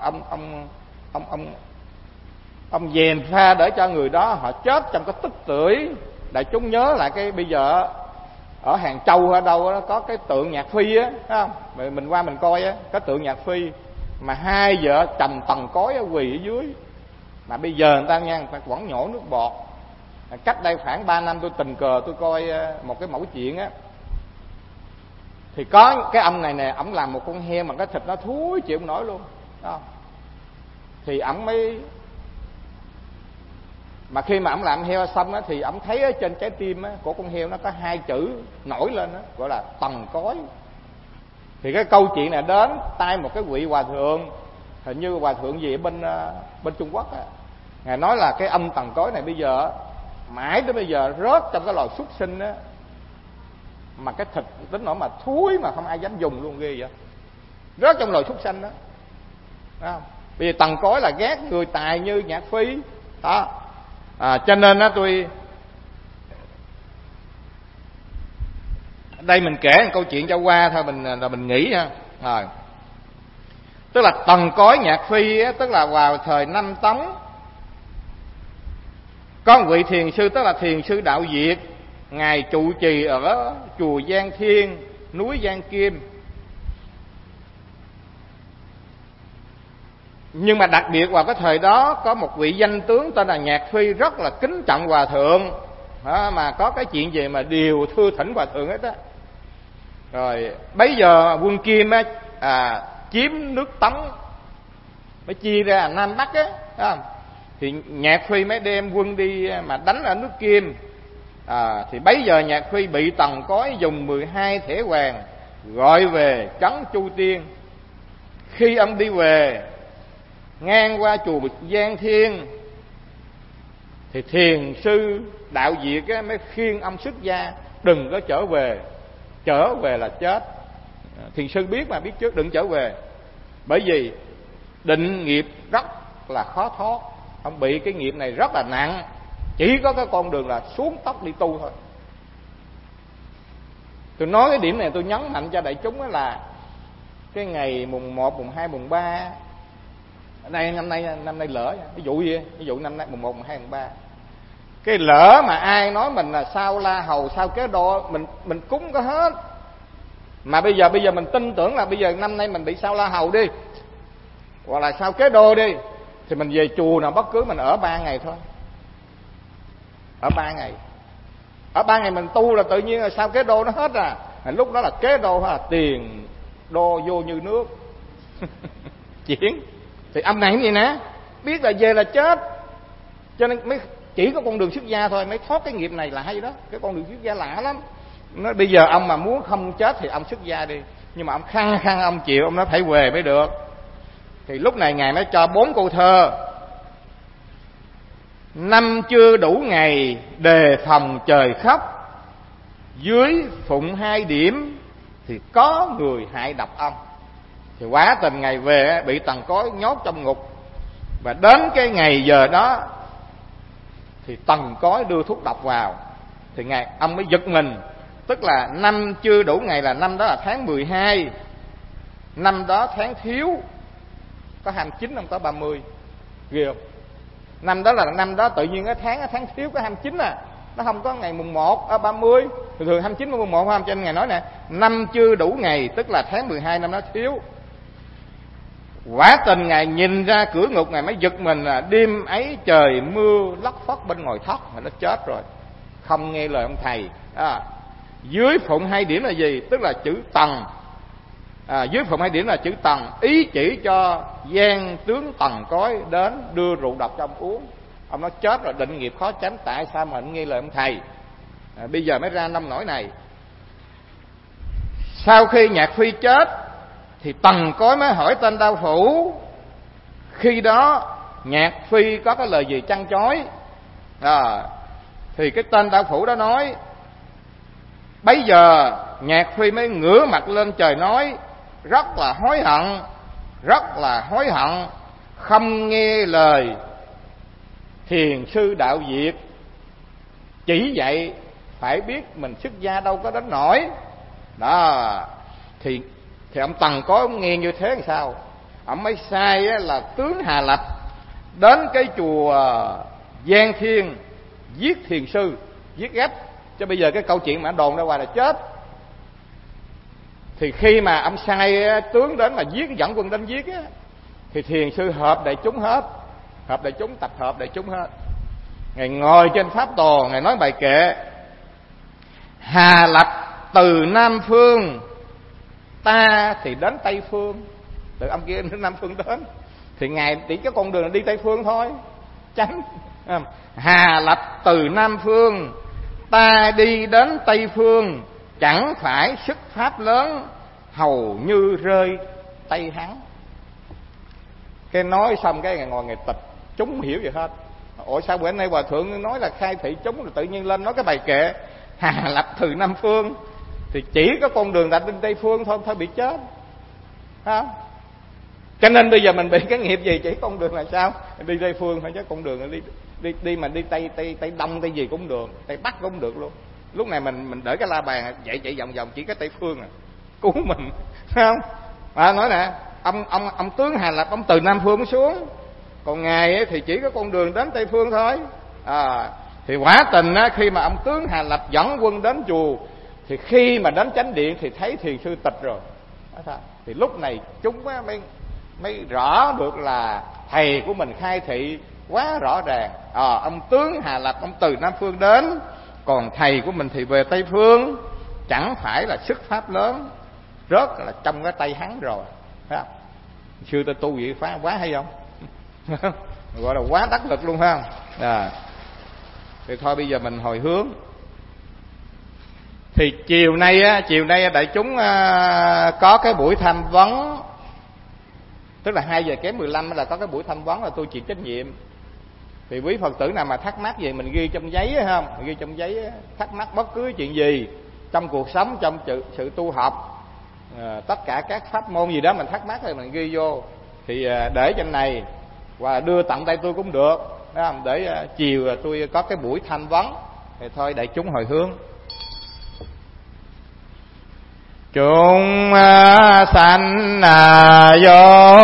ông dèm pha để cho người đó họ chết trong cái tức tưởi. Đại chúng nhớ lại cái bây giờ ở Hàng Châu ở đâu đó có cái tượng Nhạc Phi á, thấy không? Mình qua mình coi á, cái tượng Nhạc Phi mà hai vợ chồng tầng cối ở quỳ ở dưới, mà bây giờ người ta vẫn nhổ nước bọt. Cách đây khoảng 3 năm tôi tình cờ tôi coi một cái mẫu chuyện á, thì có cái ông này nè, ổng làm một con heo mà cái thịt nó thúi chịu không nổi luôn, đó. Thì ổng mới, mà khi mà ổng làm heo xong á, thì ổng thấy ở trên trái tim á của con heo nó có 2 chữ nổi lên á, gọi là tầng cối. Thì cái câu chuyện này đến tay một cái vị hòa thượng, hình như hòa thượng gì ở bên Trung Quốc á, ngài nói là cái âm tầng cối này bây giờ mãi tới bây giờ rớt trong cái loài súc sinh á, mà cái thịt tính nổi mà thúi mà không ai dám dùng luôn, ghê vậy. Rớt trong loài súc sinh đó, thấy không? Bây giờ tầng cối là ghét người tài như Nhạc Phi đó. Cho nên á, tôi đây mình kể một câu chuyện cho qua thôi, mình nghĩ ha. Tức là tầng cối Nhạc Phi á, tức là vào thời Năm Tống, có một vị thiền sư, tức là thiền sư Đạo Diệt, ngài trụ trì ở chùa Giang Thiên, núi Giang Kim. Nhưng mà đặc biệt vào cái thời đó có một vị danh tướng tên là Nhạc Phi rất là kính trọng hòa thượng, mà có cái chuyện gì mà đều thưa thỉnh hòa thượng hết á. Rồi bấy giờ quân Kim á, chiếm nước Tống, mới chia ra Nam Bắc á, thì Nhạc Phi mới đem quân đi mà đánh ở nước Kim. Thì bấy giờ Nhạc Phi bị tầng cối dùng 12 thẻ vàng gọi về trấn Chu Tiên. Khi ông đi về ngang qua chùa Giang Thiên, thì thiền sư Đạo Diệt á, mới khuyên ông xuất gia đừng có trở về là chết. Thiền sư biết mà, biết trước đừng trở về, bởi vì định nghiệp rất là khó thoát. Ông bị cái nghiệp này rất là nặng, chỉ có cái con đường là xuống tóc đi tu thôi. Tôi nói cái điểm này tôi nhấn mạnh cho đại chúng là cái ngày mùng 1, mùng 2, mùng 3 ở đây năm nay lỡ, ví dụ gì, ví dụ năm nay mùng 1, mùng 2, mùng 3, cái lỡ mà ai nói mình là sao La Hầu, sao Kế Đô, mình cúng có hết. Mà bây giờ mình tin tưởng là bây giờ năm nay mình bị sao La Hầu đi, hoặc là sao Kế Đô đi, thì mình về chùa nào bất cứ mình ở 3 ngày thôi. Ở 3 ngày. Ở 3 ngày mình tu là tự nhiên là sao Kế Đô nó hết à. Lúc đó là Kế Đô là tiền đô vô như nước. Chuyển. Thì âm này gì nè, biết là về là chết, cho nên mới chỉ có con đường xuất gia thôi mới thoát cái nghiệp này là hay đó. Cái con đường xuất gia lạ lắm. Nói bây giờ ông mà muốn không chết thì ông xuất gia đi, nhưng mà ông khăng ông chịu, ông nói phải về mới được. Thì lúc này Ngài mới cho 4 câu thơ. Năm chưa đủ ngày đề phòng trời khóc, dưới phụng 2 điểm thì có người hại độc ông. Thì quá tình Ngài về bị tầng cối nhốt trong ngục, và đến cái ngày giờ đó thì tầng cối đưa thuốc độc vào, thì ông mới giật mình. Tức là năm chưa đủ ngày là năm đó là tháng 12, năm đó tháng thiếu, có 29 không có 30, ghê không? Năm đó là năm đó tự nhiên cái tháng thiếu có 29 à, nó không có ngày mùng 1 ở 30, thường 29 mùng 1 không? Cho nên Ngài nói nè, năm chưa đủ ngày tức là tháng 12 năm đó thiếu. Quả tình Ngài nhìn ra cửa ngục, Ngài mới giật mình là đêm ấy trời mưa lất phất bên ngoài thóc, mà nó chết rồi, không nghe lời ông thầy. Dưới phụng 2 điểm là gì? Tức là chữ tần. Dưới phụng 2 điểm là chữ tần, ý chỉ cho gian tướng tần cối đến đưa rượu độc cho ông uống. Ông nói chết rồi, định nghiệp khó tránh, tại sao mà anh nghe lời ông thầy? Bây giờ mới ra nông nổi này. Sau khi Nhạc Phi chết thì tần cối mới hỏi tên Đao Phủ. Khi đó Nhạc Phi có cái lời gì trăn trối, thì cái tên Đao Phủ đó nói. Bấy giờ Nhạc Phi mới ngửa mặt lên trời nói, rất là hối hận, rất là hối hận, không nghe lời thiền sư đạo Việt chỉ dạy, phải biết mình xuất gia đâu có đến nổi đó. Thì ông Tần có ông nghe như thế làm sao? Ông mới sai là tướng Hà Lập đến cái chùa Giang Thiên giết thiền sư, giết gấp. Chứ bây giờ cái câu chuyện mà đồn ra ngoài là chết. Thì khi mà ông sai tướng đến mà giết, dẫn quân đến giết á, thì thiền sư hợp đại chúng hết, hợp đại chúng, tập hợp đại chúng hết. Ngài ngồi trên pháp tòa, Ngài nói bài kệ: Hà Lập từ Nam Phương, ta thì đến Tây Phương. Từ ông kia đến Nam Phương đến, thì Ngài chỉ cái con đường là đi Tây Phương thôi, tránh. Hà Lập từ Nam Phương, ta đi đến Tây Phương, chẳng phải sức pháp lớn, hầu như rơi tay hắn. Cái nói xong cái Ngài ngồi Ngài tịch, chúng không hiểu gì hết. Ủa sao bữa nay Hòa Thượng nói là khai thị chúng, rồi tự nhiên lên nói cái bài kệ Hà Lập từ Nam Phương, thì chỉ có con đường là đi Tây Phương thôi, thôi bị chết. Không? Cho nên bây giờ mình bị cái nghiệp gì, chỉ con đường là sao? Đi Tây Phương thôi, chứ con đường là đi mà đi Tây Đông, Tây gì cũng được, Tây Bắc cũng được luôn. Lúc này mình đỡ cái la bàn chạy vòng vòng chỉ cái Tây Phương cứu mình, thấy không? Nói nè, ông tướng Hà Lập ông từ Nam Phương xuống, còn Ngài ấy thì chỉ có con đường đến Tây Phương thôi. Thì quả tình á, khi mà ông tướng Hà Lập dẫn quân đến chùa, thì khi mà đến chánh điện thì thấy thiền sư tịch rồi. Thì lúc này chúng mới rõ được là thầy của mình khai thị quá rõ ràng. Ông tướng Hà Lập ông từ Nam Phương đến, còn thầy của mình thì về Tây Phương, chẳng phải là sức pháp lớn, rớt là trong cái tay hắn rồi. Thấy không? Xưa ta tu vậy phá quá hay không? Gọi là quá đắc lực luôn, phải không? Thì thôi bây giờ mình hồi hướng. Thì chiều nay đại chúng có cái buổi tham vấn, tức là 2 giờ kém 15 là có cái buổi tham vấn, là tôi chịu trách nhiệm. Thì quý Phật tử nào mà thắc mắc gì mình ghi trong giấy, không? Mình ghi trong giấy thắc mắc bất cứ chuyện gì trong cuộc sống, trong sự tu học, tất cả các pháp môn gì đó mình thắc mắc thì mình ghi vô. thì để trên này hoặc là đưa tặng tay tôi cũng được, phải không? Để chiều tôi có cái buổi tham vấn thì thôi đại chúng hồi hướng. Chúng sanh do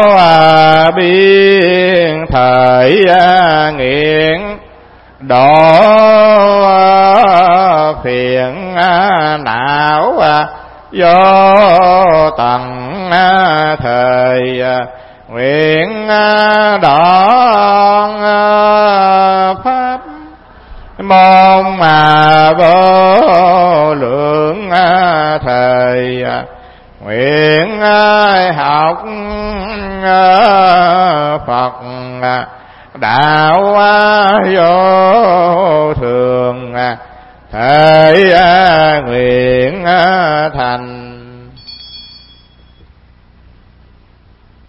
biên thời nghiện đổ phiền não do tận thời nguyện đoạn pháp môn vô lượng thời nguyện học Phật đạo vô thường thể nguyện thành